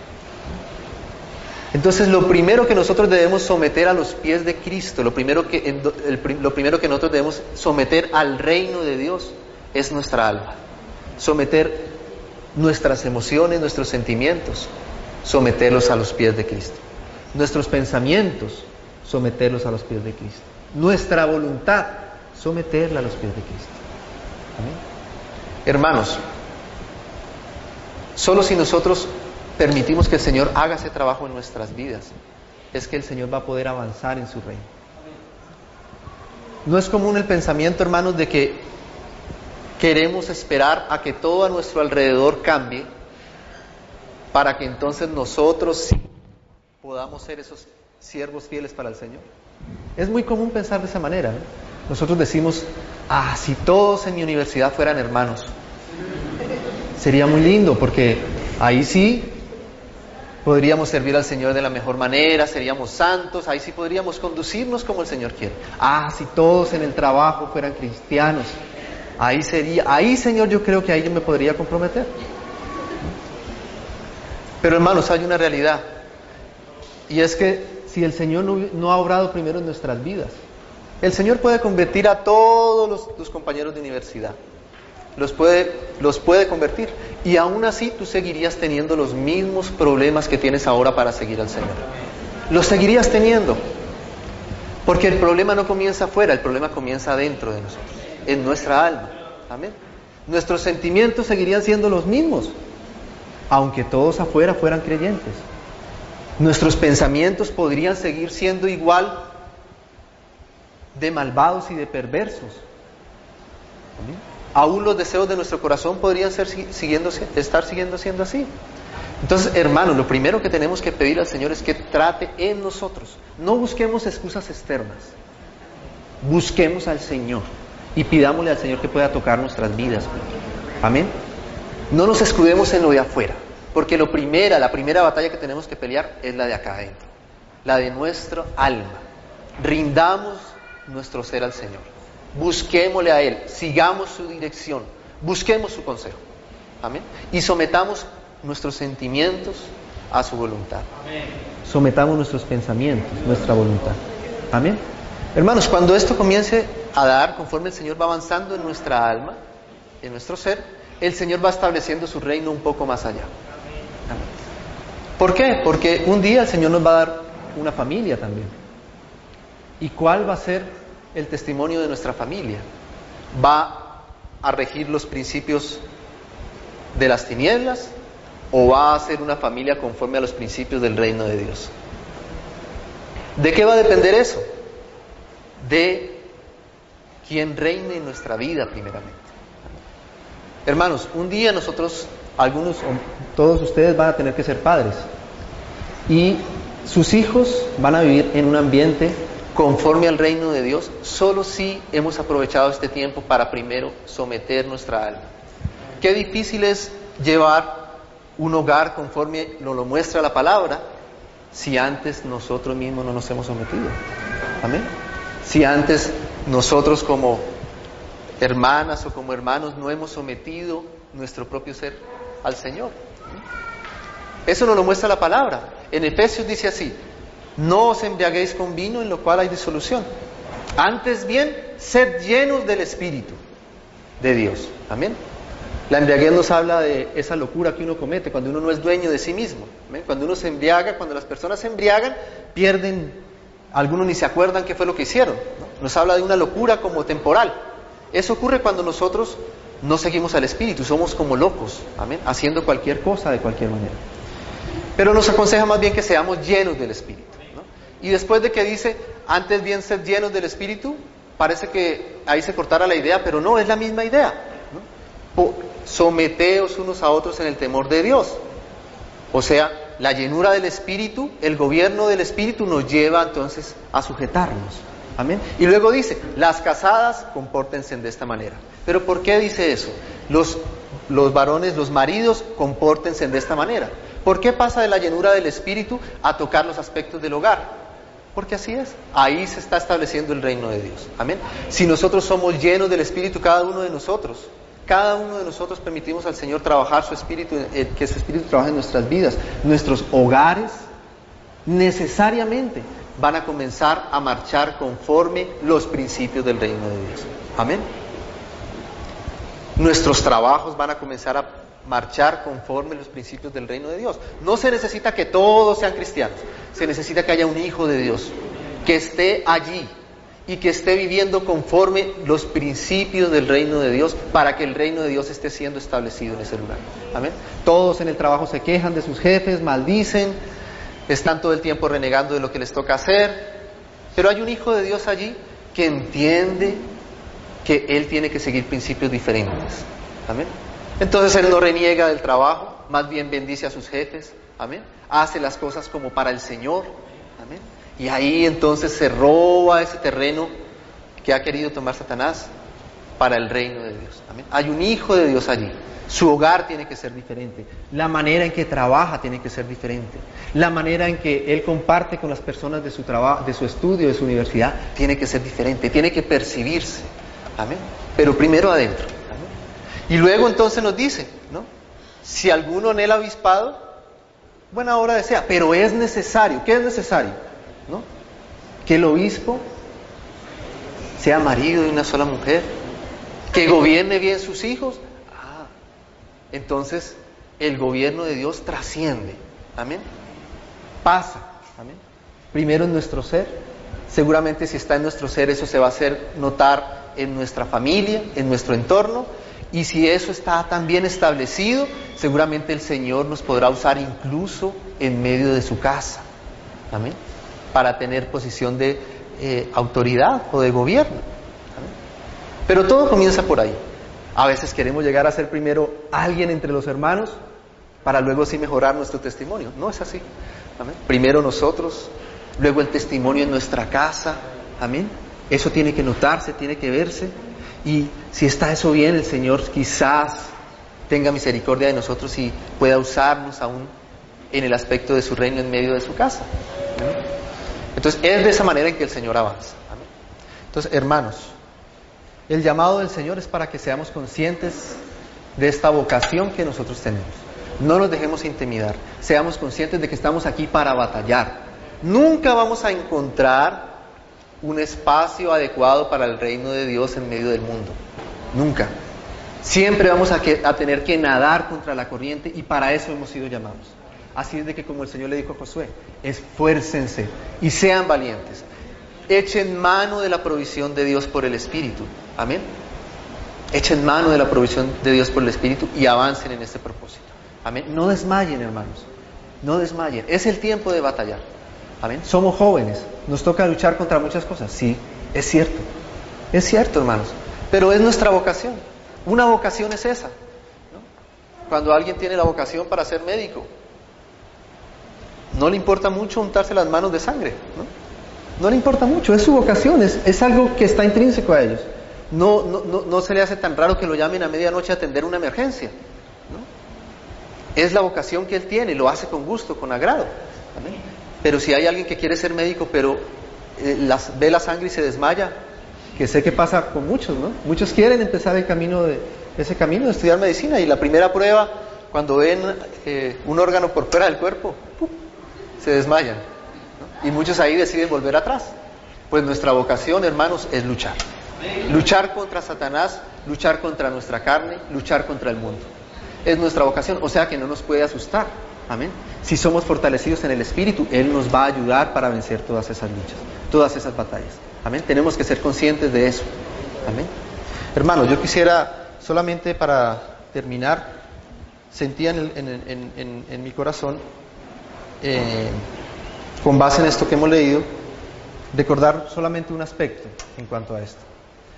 Entonces lo primero que nosotros debemos someter a los pies de Cristo, lo primero que, el, lo primero que nosotros debemos someter al reino de Dios es nuestra alma. Someter nuestras emociones, nuestros sentimientos, someterlos a los pies de Cristo. Nuestros pensamientos, someterlos a los pies de Cristo. Nuestra voluntad, someterla a los pies de Cristo. Amén. Hermanos, solo si nosotros permitimos que el Señor haga ese trabajo en nuestras vidas, es que el Señor va a poder avanzar en su reino. No es común el pensamiento, hermanos, de que queremos esperar a que todo a nuestro alrededor cambie para que entonces nosotros sí podamos ser esos siervos fieles para el Señor. Es muy común pensar de esa manera, ¿no? Nosotros decimos, ah, si todos en mi universidad fueran hermanos, sería muy lindo, porque ahí sí podríamos servir al Señor de la mejor manera, seríamos santos, ahí sí podríamos conducirnos como el Señor quiere. Ah, si todos en el trabajo fueran cristianos, ahí sería, ahí Señor, yo creo que ahí yo me podría comprometer. Pero hermanos, hay una realidad, y es que si el Señor no, no ha obrado primero en nuestras vidas, el Señor puede convertir a todos los, tus compañeros de universidad, los puede, los puede convertir, y aún así tú seguirías teniendo los mismos problemas que tienes ahora para seguir al Señor. Los seguirías teniendo, porque el problema no comienza afuera, el problema comienza adentro de nosotros, en nuestra alma. Amén. Nuestros sentimientos seguirían siendo los mismos, aunque todos afuera fueran creyentes. Nuestros pensamientos podrían seguir siendo igual de malvados y de perversos. ¿Amén? Aún los deseos de nuestro corazón podrían ser siguiendo, estar siguiendo siendo así. Entonces, hermanos, lo primero que tenemos que pedir al Señor es que trate en nosotros. No busquemos excusas externas. Busquemos al Señor y pidámosle al Señor que pueda tocar nuestras vidas. Amén. No nos escudemos en lo de afuera, porque lo primera, la primera batalla que tenemos que pelear es la de acá adentro, la de nuestro alma. Rindamos nuestro ser al Señor, busquémosle a Él, sigamos su dirección, busquemos su consejo. Amén. Y sometamos nuestros sentimientos a su voluntad. Amén. Sometamos nuestros pensamientos, nuestra voluntad. Amén. Hermanos, cuando esto comience a dar, conforme el Señor va avanzando en nuestra alma, en nuestro ser, el Señor va estableciendo su reino un poco más allá. ¿Por qué? Porque un día el Señor nos va a dar una familia también. ¿Y cuál va a ser el testimonio de nuestra familia? ¿Va a regir los principios de las tinieblas o va a ser una familia conforme a los principios del reino de Dios? ¿De qué va a depender eso? De quién reine en nuestra vida primeramente. Hermanos, un día nosotros, algunos o todos ustedes van a tener que ser padres y sus hijos van a vivir en un ambiente conforme al reino de Dios, solo si hemos aprovechado este tiempo para primero someter nuestra alma. Qué difícil es llevar un hogar conforme nos lo muestra la palabra, si antes nosotros mismos no nos hemos sometido. Amén. Si antes nosotros como hermanas o como hermanos no hemos sometido nuestro propio ser al Señor. Eso nos lo muestra la palabra. En Efesios dice así: no os embriaguéis con vino, en lo cual hay disolución. Antes bien, sed llenos del Espíritu de Dios. Amén. La embriaguez nos habla de esa locura que uno comete cuando uno no es dueño de sí mismo. ¿Amén? Cuando uno se embriaga, cuando las personas se embriagan, pierden, algunos ni se acuerdan qué fue lo que hicieron, ¿no? Nos habla de una locura como temporal. Eso ocurre cuando nosotros no seguimos al Espíritu, somos como locos, amén, haciendo cualquier cosa de cualquier manera. Pero nos aconseja más bien que seamos llenos del Espíritu, ¿no? Y después de que dice, antes bien sed llenos del Espíritu, parece que ahí se cortara la idea, pero no, es la misma idea, ¿no? Someteos unos a otros en el temor de Dios. O sea, la llenura del Espíritu, el gobierno del Espíritu nos lleva entonces a sujetarnos. Amén. Y luego dice, las casadas compórtense de esta manera. ¿Pero por qué dice eso? Los, los varones, los maridos, compórtense de esta manera. ¿Por qué pasa de la llenura del Espíritu a tocar los aspectos del hogar? Porque así es. Ahí se está estableciendo el reino de Dios. Amén. Si nosotros somos llenos del Espíritu, cada uno de nosotros, cada uno de nosotros permitimos al Señor trabajar su Espíritu, eh, que su Espíritu trabaje en nuestras vidas, nuestros hogares, necesariamente van a comenzar a marchar conforme los principios del reino de Dios. Amén. Nuestros trabajos van a comenzar a marchar conforme los principios del reino de Dios. No se necesita que todos sean cristianos, se necesita que haya un hijo de Dios que esté allí y que esté viviendo conforme los principios del reino de Dios, para que el reino de Dios esté siendo establecido en ese lugar. Amén. Todos en el trabajo se quejan de sus jefes, maldicen, están todo el tiempo renegando de lo que les toca hacer, pero hay un hijo de Dios allí que entiende que él tiene que seguir principios diferentes. Amén. Entonces él no reniega del trabajo, más bien bendice a sus jefes. Amén. Hace las cosas como para el Señor. Amén. Y ahí entonces se roba ese terreno que ha querido tomar Satanás para el reino de Dios. Amén. Hay un hijo de Dios allí. Su hogar tiene que ser diferente. La manera en que trabaja tiene que ser diferente. La manera en que él comparte con las personas de su trabajo, de su estudio, de su universidad, tiene que ser diferente. Tiene que percibirse. Amén. Pero primero adentro. Amén. Y luego entonces nos dice, ¿no? Si alguno anhela obispado, buena obra desea. Pero es necesario. ¿Qué es necesario? ¿No? Que el obispo sea marido de una sola mujer, que gobierne bien sus hijos. Ah, entonces el gobierno de Dios trasciende. Amén. Pasa. Amén. Primero en nuestro ser. Seguramente si está en nuestro ser, eso se va a hacer notar en nuestra familia, en nuestro entorno. Y si eso está tan bien establecido, seguramente el Señor nos podrá usar incluso en medio de su casa. Amén. Para tener posición de eh, autoridad o de gobierno. ¿Amén? Pero todo comienza por ahí. A veces queremos llegar a ser primero alguien entre los hermanos para luego sí mejorar nuestro testimonio. No es así. ¿Amén? Primero nosotros, luego el testimonio en nuestra casa. Amén. Eso tiene que notarse, tiene que verse. Y si está eso bien, el Señor quizás tenga misericordia de nosotros y pueda usarnos aún en el aspecto de su reino en medio de su casa. ¿Amén? Entonces es de esa manera en que el Señor avanza. ¿Amén? Entonces, hermanos, el llamado del Señor es para que seamos conscientes de esta vocación que nosotros tenemos. No nos dejemos intimidar. Seamos conscientes de que estamos aquí para batallar. Nunca vamos a encontrar un espacio adecuado para el reino de Dios en medio del mundo. Nunca. Siempre vamos a, que, a tener que nadar contra la corriente, y para eso hemos sido llamados. Así es de que, como el Señor le dijo a Josué, esfuércense y sean valientes. Echen mano de la provisión de Dios por el Espíritu. Amén. Echen mano de la provisión de Dios por el Espíritu y avancen en este propósito. Amén. No desmayen, hermanos. No desmayen. Es el tiempo de batallar. Amén. Somos jóvenes. Nos toca luchar contra muchas cosas. Sí, es cierto. Es cierto, hermanos. Pero es nuestra vocación. Una vocación es esa, ¿no? Cuando alguien tiene la vocación para ser médico, no le importa mucho untarse las manos de sangre, ¿no? No le importa mucho, es su vocación, es, es algo que está intrínseco a ellos. No, no, no, no se le hace tan raro que lo llamen a medianoche a atender una emergencia, ¿no? Es la vocación que él tiene, lo hace con gusto, con agrado. ¿Amén? Pero si hay alguien que quiere ser médico, pero eh, las, ve la sangre y se desmaya, que sé que pasa con muchos, ¿no? Muchos quieren empezar el camino de, ese camino de estudiar medicina, y la primera prueba, cuando ven eh, un órgano por fuera del cuerpo, ¡pum!, se desmayan, ¿no? Y muchos ahí deciden volver atrás. Pues nuestra vocación, hermanos, es luchar. Luchar contra Satanás, luchar contra nuestra carne, luchar contra el mundo. Es nuestra vocación, o sea que no nos puede asustar. Amén. Si somos fortalecidos en el Espíritu, Él nos va a ayudar para vencer todas esas luchas, todas esas batallas. Amén. Tenemos que ser conscientes de eso. Amén. Hermanos, yo quisiera solamente para terminar, sentía en, el, en, en, en, en mi corazón, eh, con base en esto que hemos leído, recordar solamente un aspecto en cuanto a esto.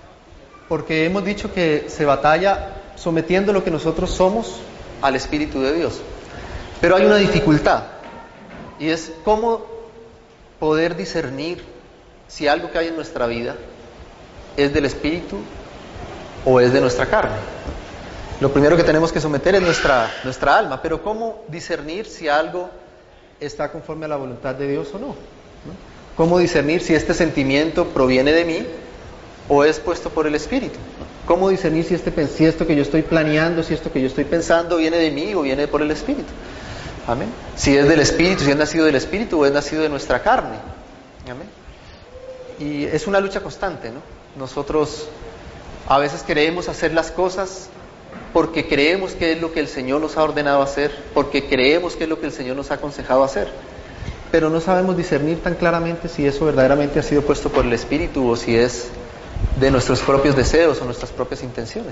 Porque hemos dicho que se batalla sometiendo lo que nosotros somos al Espíritu de Dios. Pero hay una dificultad, y es cómo poder discernir si algo que hay en nuestra vida es del Espíritu o es de nuestra carne. Lo primero que tenemos que someter es nuestra, nuestra alma, pero ¿cómo discernir si algo está conforme a la voluntad de Dios o no? ¿No? ¿Cómo discernir si este sentimiento proviene de mí o es puesto por el Espíritu? ¿Cómo discernir si, este, si esto que yo estoy planeando, si esto que yo estoy pensando viene de mí o viene por el Espíritu? Amén. Si es del Espíritu, si es nacido del Espíritu o es nacido de nuestra carne. Amén. Y es una lucha constante, ¿no? Nosotros a veces queremos hacer las cosas porque creemos que es lo que el Señor nos ha ordenado hacer, porque creemos que es lo que el Señor nos ha aconsejado hacer, pero no sabemos discernir tan claramente si eso verdaderamente ha sido puesto por el Espíritu o si es de nuestros propios deseos o nuestras propias intenciones.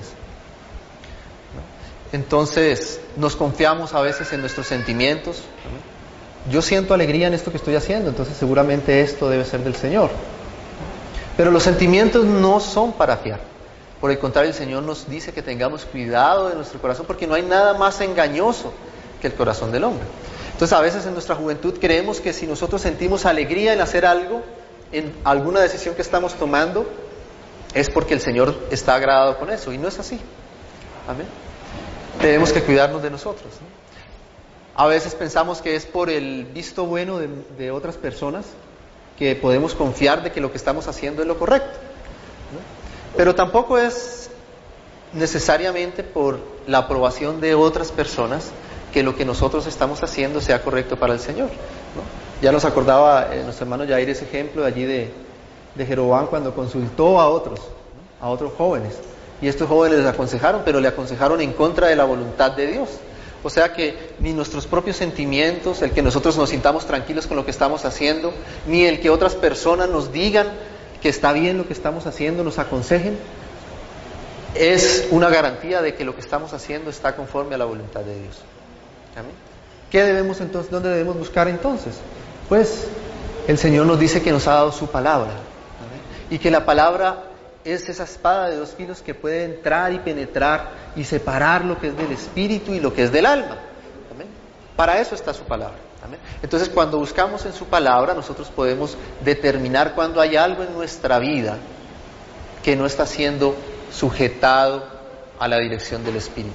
Entonces nos confiamos a veces en nuestros sentimientos. Yo siento alegría en esto que estoy haciendo, entonces seguramente esto debe ser del Señor. Pero los sentimientos no son para fiar. Por el contrario, el Señor nos dice que tengamos cuidado de nuestro corazón, porque no hay nada más engañoso que el corazón del hombre. Entonces a veces en nuestra juventud creemos que si nosotros sentimos alegría en hacer algo, en alguna decisión que estamos tomando, es porque el Señor está agradado con eso, y no es así. Amén. Tenemos que cuidarnos de nosotros, ¿no? A veces pensamos que es por el visto bueno de, de otras personas que podemos confiar de que lo que estamos haciendo es lo correcto, ¿no? Pero tampoco es necesariamente por la aprobación de otras personas que lo que nosotros estamos haciendo sea correcto para el Señor, ¿no? Ya nos acordaba eh, nuestro hermano Jair ese ejemplo de allí de, de Jeroboam cuando consultó a otros, ¿no? A otros jóvenes, y estos jóvenes les aconsejaron, pero le aconsejaron en contra de la voluntad de Dios. O sea que ni nuestros propios sentimientos, el que nosotros nos sintamos tranquilos con lo que estamos haciendo, ni el que otras personas nos digan que está bien lo que estamos haciendo, nos aconsejen, es una garantía de que lo que estamos haciendo está conforme a la voluntad de Dios. ¿Amén? ¿Qué debemos entonces, dónde debemos buscar entonces? Pues el Señor nos dice que nos ha dado su palabra. ¿Amén? Y que la palabra es esa espada de dos filos que puede entrar y penetrar y separar lo que es del espíritu y lo que es del alma. ¿Amén? Para eso está su palabra. ¿Amén? Entonces, cuando buscamos en su palabra, nosotros podemos determinar cuando hay algo en nuestra vida que no está siendo sujetado a la dirección del Espíritu.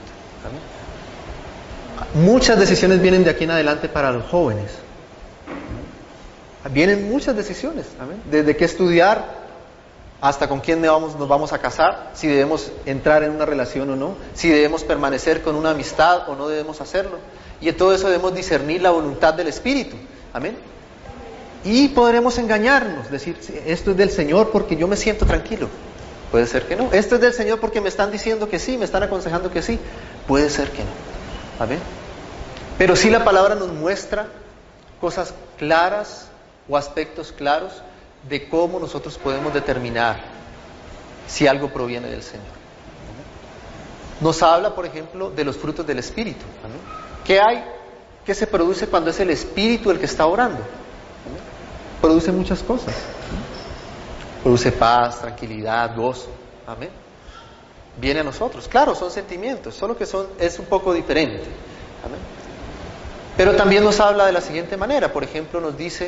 ¿Amén? Muchas decisiones vienen de aquí en adelante para los jóvenes. ¿Amén? Vienen muchas decisiones. ¿Amén? Desde qué estudiar hasta con quién nos vamos, nos vamos a casar, si debemos entrar en una relación o no, si debemos permanecer con una amistad o no debemos hacerlo. Y en todo eso debemos discernir la voluntad del Espíritu. Amén. Y podremos engañarnos, decir, esto es del Señor porque yo me siento tranquilo. Puede ser que no. Esto es del Señor porque me están diciendo que sí, me están aconsejando que sí. Puede ser que no. ¿Amén? Pero sí la palabra nos muestra cosas claras o aspectos claros de cómo nosotros podemos determinar si algo proviene del Señor. Nos habla, por ejemplo, de los frutos del Espíritu. ¿Amén? ¿Qué hay? ¿Qué se produce cuando es el Espíritu el que está orando? ¿Amén? Produce muchas cosas. Produce paz, tranquilidad, gozo. Amén. Viene a nosotros. Claro, son sentimientos, solo que son, es un poco diferente. Amén. Pero también nos habla de la siguiente manera. Por ejemplo, nos dice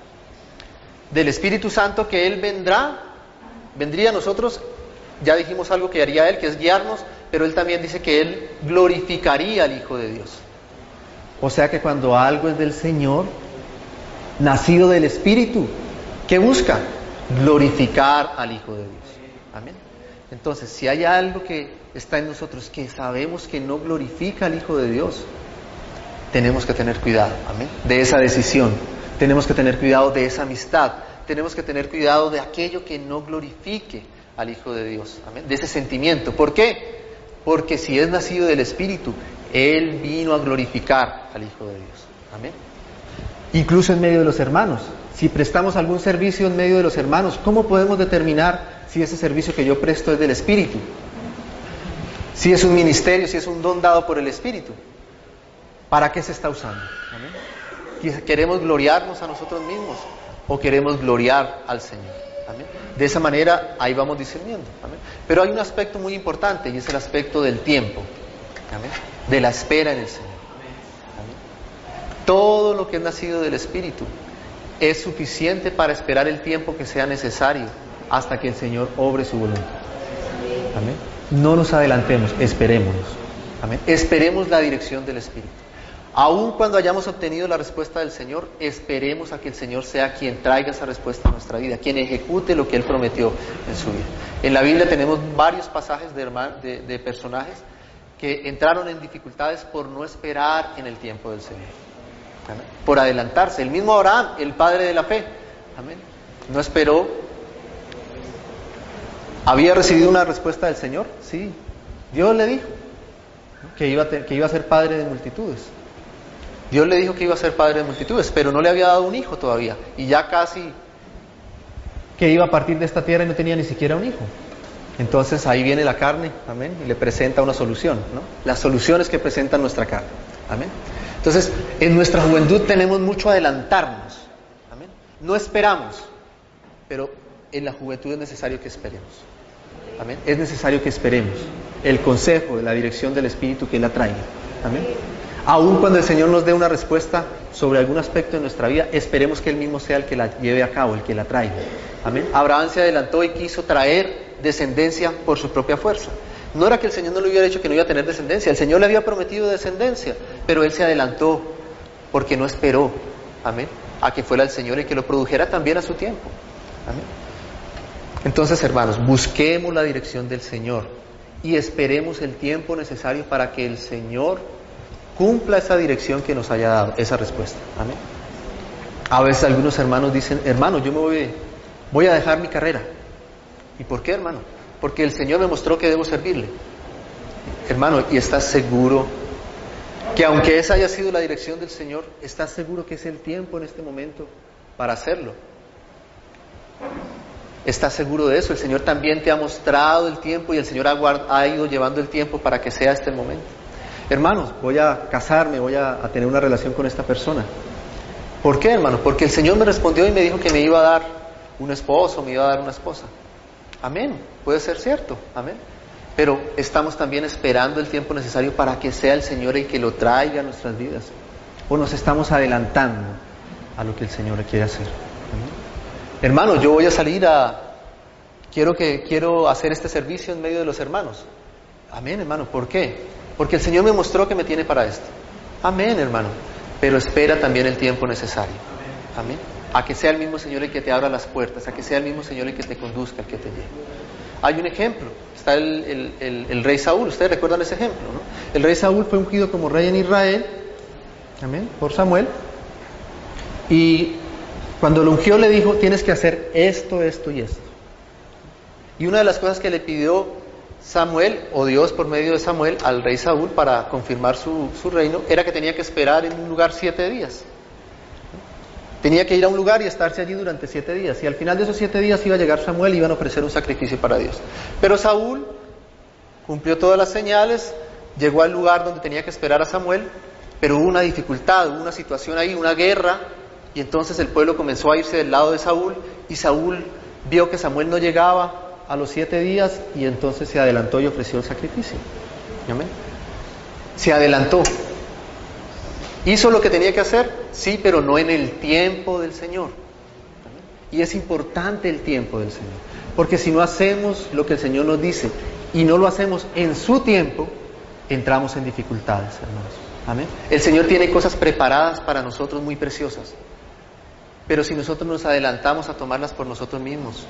del Espíritu Santo que Él vendrá, vendría a nosotros. Ya dijimos algo que haría Él, que es guiarnos, pero Él también dice que Él glorificaría al Hijo de Dios. O sea que cuando algo es del Señor, nacido del Espíritu, ¿qué busca? Glorificar al Hijo de Dios. Amén. Entonces, si hay algo que está en nosotros que sabemos que no glorifica al Hijo de Dios, tenemos que tener cuidado, amén, de esa decisión. Tenemos que tener cuidado de esa amistad. Tenemos que tener cuidado de aquello que no glorifique al Hijo de Dios, amén, de ese sentimiento. ¿Por qué? Porque si es nacido del Espíritu, Él vino a glorificar al Hijo de Dios, amén. Incluso en medio de los hermanos, si prestamos algún servicio en medio de los hermanos, ¿cómo podemos determinar si ese servicio que yo presto es del Espíritu? Si es un ministerio, si es un don dado por el Espíritu, ¿para qué se está usando? ¿Amén? ¿Queremos gloriarnos a nosotros mismos o queremos gloriar al Señor? ¿Amén? De esa manera ahí vamos discerniendo. ¿Amén? Pero hay un aspecto muy importante y es el aspecto del tiempo. ¿Amén? De la espera en el Señor. ¿Amén? Todo lo que es nacido del Espíritu es suficiente para esperar el tiempo que sea necesario hasta que el Señor obre su voluntad. Amén. No nos adelantemos, esperémonos. Amén. Esperemos la dirección del Espíritu. Aun cuando hayamos obtenido la respuesta del Señor, esperemos a que el Señor sea quien traiga esa respuesta a nuestra vida, quien ejecute lo que Él prometió en su vida. En la Biblia tenemos varios pasajes de, herman- de, de personajes que entraron en dificultades por no esperar en el tiempo del Señor. Amén. Por adelantarse. El mismo Abraham, el padre de la fe, amén, no esperó. ¿Había recibido una respuesta del Señor? Sí. Dios le dijo que iba a, te, que iba a ser padre de multitudes. Dios le dijo que iba a ser padre de multitudes, pero no le había dado un hijo todavía. Y ya casi que iba a partir de esta tierra y no tenía ni siquiera un hijo. Entonces ahí viene la carne, amén, y le presenta una solución, ¿no? Las soluciones que presenta nuestra carne, amén. Entonces, en nuestra juventud tenemos mucho adelantarnos, amén. No esperamos, pero en la juventud es necesario que esperemos, amén. Es necesario que esperemos el consejo, la dirección del Espíritu que Él la traiga, amén. Aun cuando el Señor nos dé una respuesta sobre algún aspecto de nuestra vida, esperemos que Él mismo sea el que la lleve a cabo, el que la traiga, amén. Abraham se adelantó y quiso traer descendencia por su propia fuerza. No era que el Señor no le hubiera dicho que no iba a tener descendencia, el Señor le había prometido descendencia, pero él se adelantó porque no esperó, amén, a que fuera el Señor el que lo produjera también a su tiempo, amén. Entonces, hermanos, busquemos la dirección del Señor y esperemos el tiempo necesario para que el Señor cumpla esa dirección que nos haya dado, esa respuesta, amén. A veces algunos hermanos dicen, hermano, yo me voy, voy a dejar mi carrera. ¿Y por qué, hermano? Porque el Señor me mostró que debo servirle. Hermano, ¿y estás seguro que aunque esa haya sido la dirección del Señor, estás seguro que es el tiempo en este momento para hacerlo? ¿Estás seguro de eso? El Señor también te ha mostrado el tiempo y el Señor ha, guard- ha ido llevando el tiempo para que sea este el momento. Hermanos, voy a casarme, voy a, a tener una relación con esta persona. ¿Por qué, hermano? Porque el Señor me respondió y me dijo que me iba a dar un esposo, me iba a dar una esposa. Amén, puede ser cierto, amén. Pero estamos también esperando el tiempo necesario para que sea el Señor el que lo traiga a nuestras vidas. O nos estamos adelantando a lo que el Señor quiere hacer. Amén. Hermano, yo voy a salir a... Quiero, que, quiero hacer este servicio en medio de los hermanos. Amén, hermano, ¿por qué? Porque el Señor me mostró que me tiene para esto. Amén, hermano. Pero espera también el tiempo necesario. Amén. A que sea el mismo Señor el que te abra las puertas, a que sea el mismo Señor el que te conduzca, el que te lleve. Hay un ejemplo, está el, el, el, el rey Saúl, ustedes recuerdan ese ejemplo, ¿no? El rey Saúl fue ungido como rey en Israel, amén, por Samuel, y Cuando lo ungió le dijo, tienes que hacer esto, esto y esto. Y una de las cosas que le pidió Samuel, o Dios por medio de Samuel, al rey Saúl para confirmar su, su reino, era que tenía que esperar en un lugar siete días. Tenía que ir a un lugar y estarse allí durante siete días. Y al final de esos siete días iba a llegar Samuel y iban a ofrecer un sacrificio para Dios. Pero Saúl cumplió todas las señales, llegó al lugar donde tenía que esperar a Samuel, pero hubo una dificultad, hubo una situación ahí, una guerra, y entonces el pueblo comenzó a irse del lado de Saúl, y Saúl vio que Samuel no llegaba a los siete días, y entonces se adelantó y ofreció el sacrificio. ¿Amén? Se adelantó. ¿Hizo lo que tenía que hacer? Sí, pero no en el tiempo del Señor. ¿Amén? Y es importante el tiempo del Señor, porque si no hacemos lo que el Señor nos dice, y no lo hacemos en su tiempo, entramos en dificultades, hermanos. ¿Amén? El Señor tiene cosas preparadas para nosotros muy preciosas, pero si nosotros nos adelantamos a tomarlas por nosotros mismos,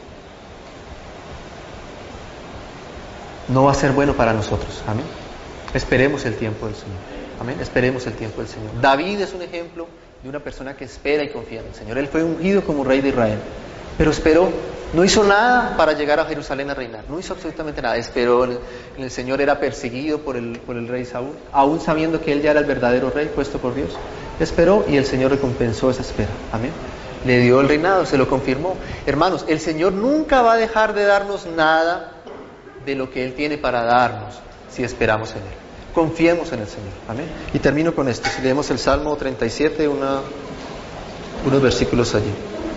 no va a ser bueno para nosotros. Amén. Esperemos el tiempo del Señor. Amén. Esperemos el tiempo del Señor. David es un ejemplo de una persona que espera y confía en el Señor. Él fue ungido como rey de Israel, pero esperó. No hizo nada para llegar a Jerusalén a reinar. No hizo absolutamente nada. Esperó en el, en el Señor. Era perseguido por el, por el rey Saúl, aún sabiendo que él ya era el verdadero rey puesto por Dios. Esperó y el Señor recompensó esa espera. Amén. Le dio el reinado, se lo confirmó. Hermanos, el Señor nunca va a dejar de darnos nada de lo que Él tiene para darnos si esperamos en Él. Confiemos en el Señor. Amén. Y termino con esto. Si leemos el Salmo treinta y siete, una, unos versículos allí.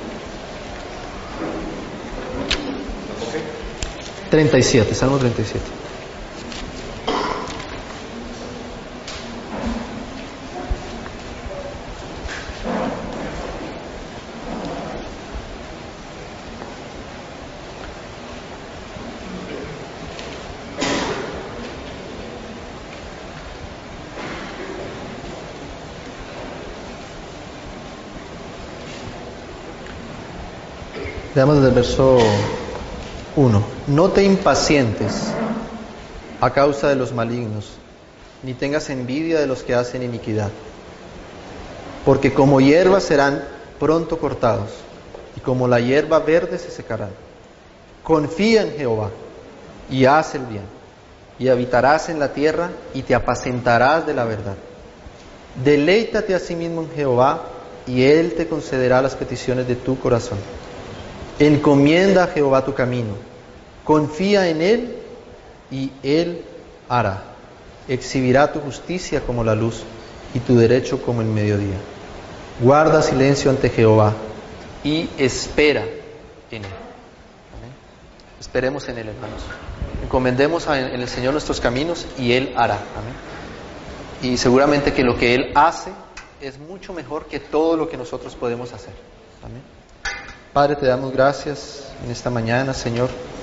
treinta y siete, Salmo treinta y siete. Leamos desde el verso uno. No te impacientes a causa de los malignos, ni tengas envidia de los que hacen iniquidad, porque como hierba serán pronto cortados, y como la hierba verde se secarán. Confía en Jehová, y haz el bien, y habitarás en la tierra, y te apacentarás de la verdad. Deleítate a sí mismo en Jehová, y Él te concederá las peticiones de tu corazón. Encomienda a Jehová tu camino, confía en Él, y Él hará. Exhibirá tu justicia como la luz, y tu derecho como el mediodía. Guarda silencio ante Jehová, y espera en Él. ¿Amén? Esperemos en Él, hermanos. Encomendemos en el Señor nuestros caminos, y Él hará. ¿Amén? Y seguramente que lo que Él hace es mucho mejor que todo lo que nosotros podemos hacer. Amén. Padre, te damos gracias en esta mañana, Señor.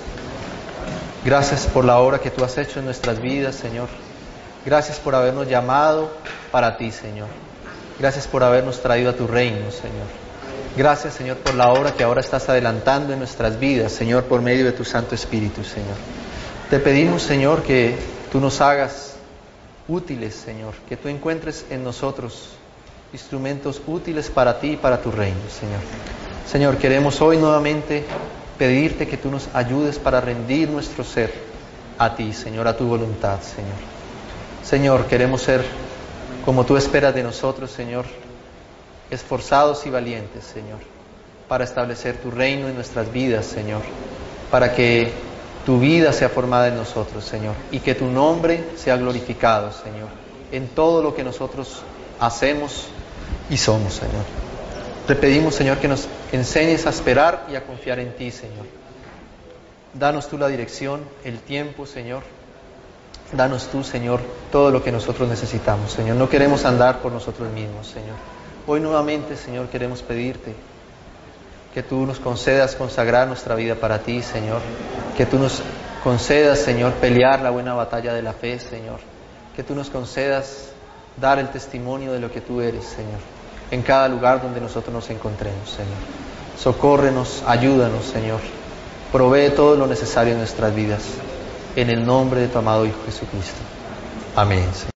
Gracias por la obra que tú has hecho en nuestras vidas, Señor. Gracias por habernos llamado para ti, Señor. Gracias por habernos traído a tu reino, Señor. Gracias, Señor, por la obra que ahora estás adelantando en nuestras vidas, Señor, por medio de tu Santo Espíritu, Señor. Te pedimos, Señor, que tú nos hagas útiles, Señor, que tú encuentres en nosotros instrumentos útiles para ti y para tu reino, Señor. Señor, queremos hoy nuevamente pedirte que tú nos ayudes para rendir nuestro ser a ti, Señor, a tu voluntad, Señor. Señor, queremos ser como tú esperas de nosotros, Señor, esforzados y valientes, Señor, para establecer tu reino en nuestras vidas, Señor, para que tu vida sea formada en nosotros, Señor, y que tu nombre sea glorificado, Señor, en todo lo que nosotros hacemos y somos, Señor. Te pedimos, Señor, que nos enseñes a esperar y a confiar en ti, Señor. Danos tú la dirección, el tiempo, Señor. Danos tú, Señor, todo lo que nosotros necesitamos, Señor. No queremos andar por nosotros mismos, Señor. Hoy nuevamente, Señor, queremos pedirte que tú nos concedas consagrar nuestra vida para ti, Señor. Que tú nos concedas, Señor, pelear la buena batalla de la fe, Señor. Que tú nos concedas dar el testimonio de lo que tú eres, Señor, en cada lugar donde nosotros nos encontremos, Señor. Socórrenos, ayúdanos, Señor. Provee todo lo necesario en nuestras vidas. En el nombre de tu amado Hijo Jesucristo. Amén, Señor.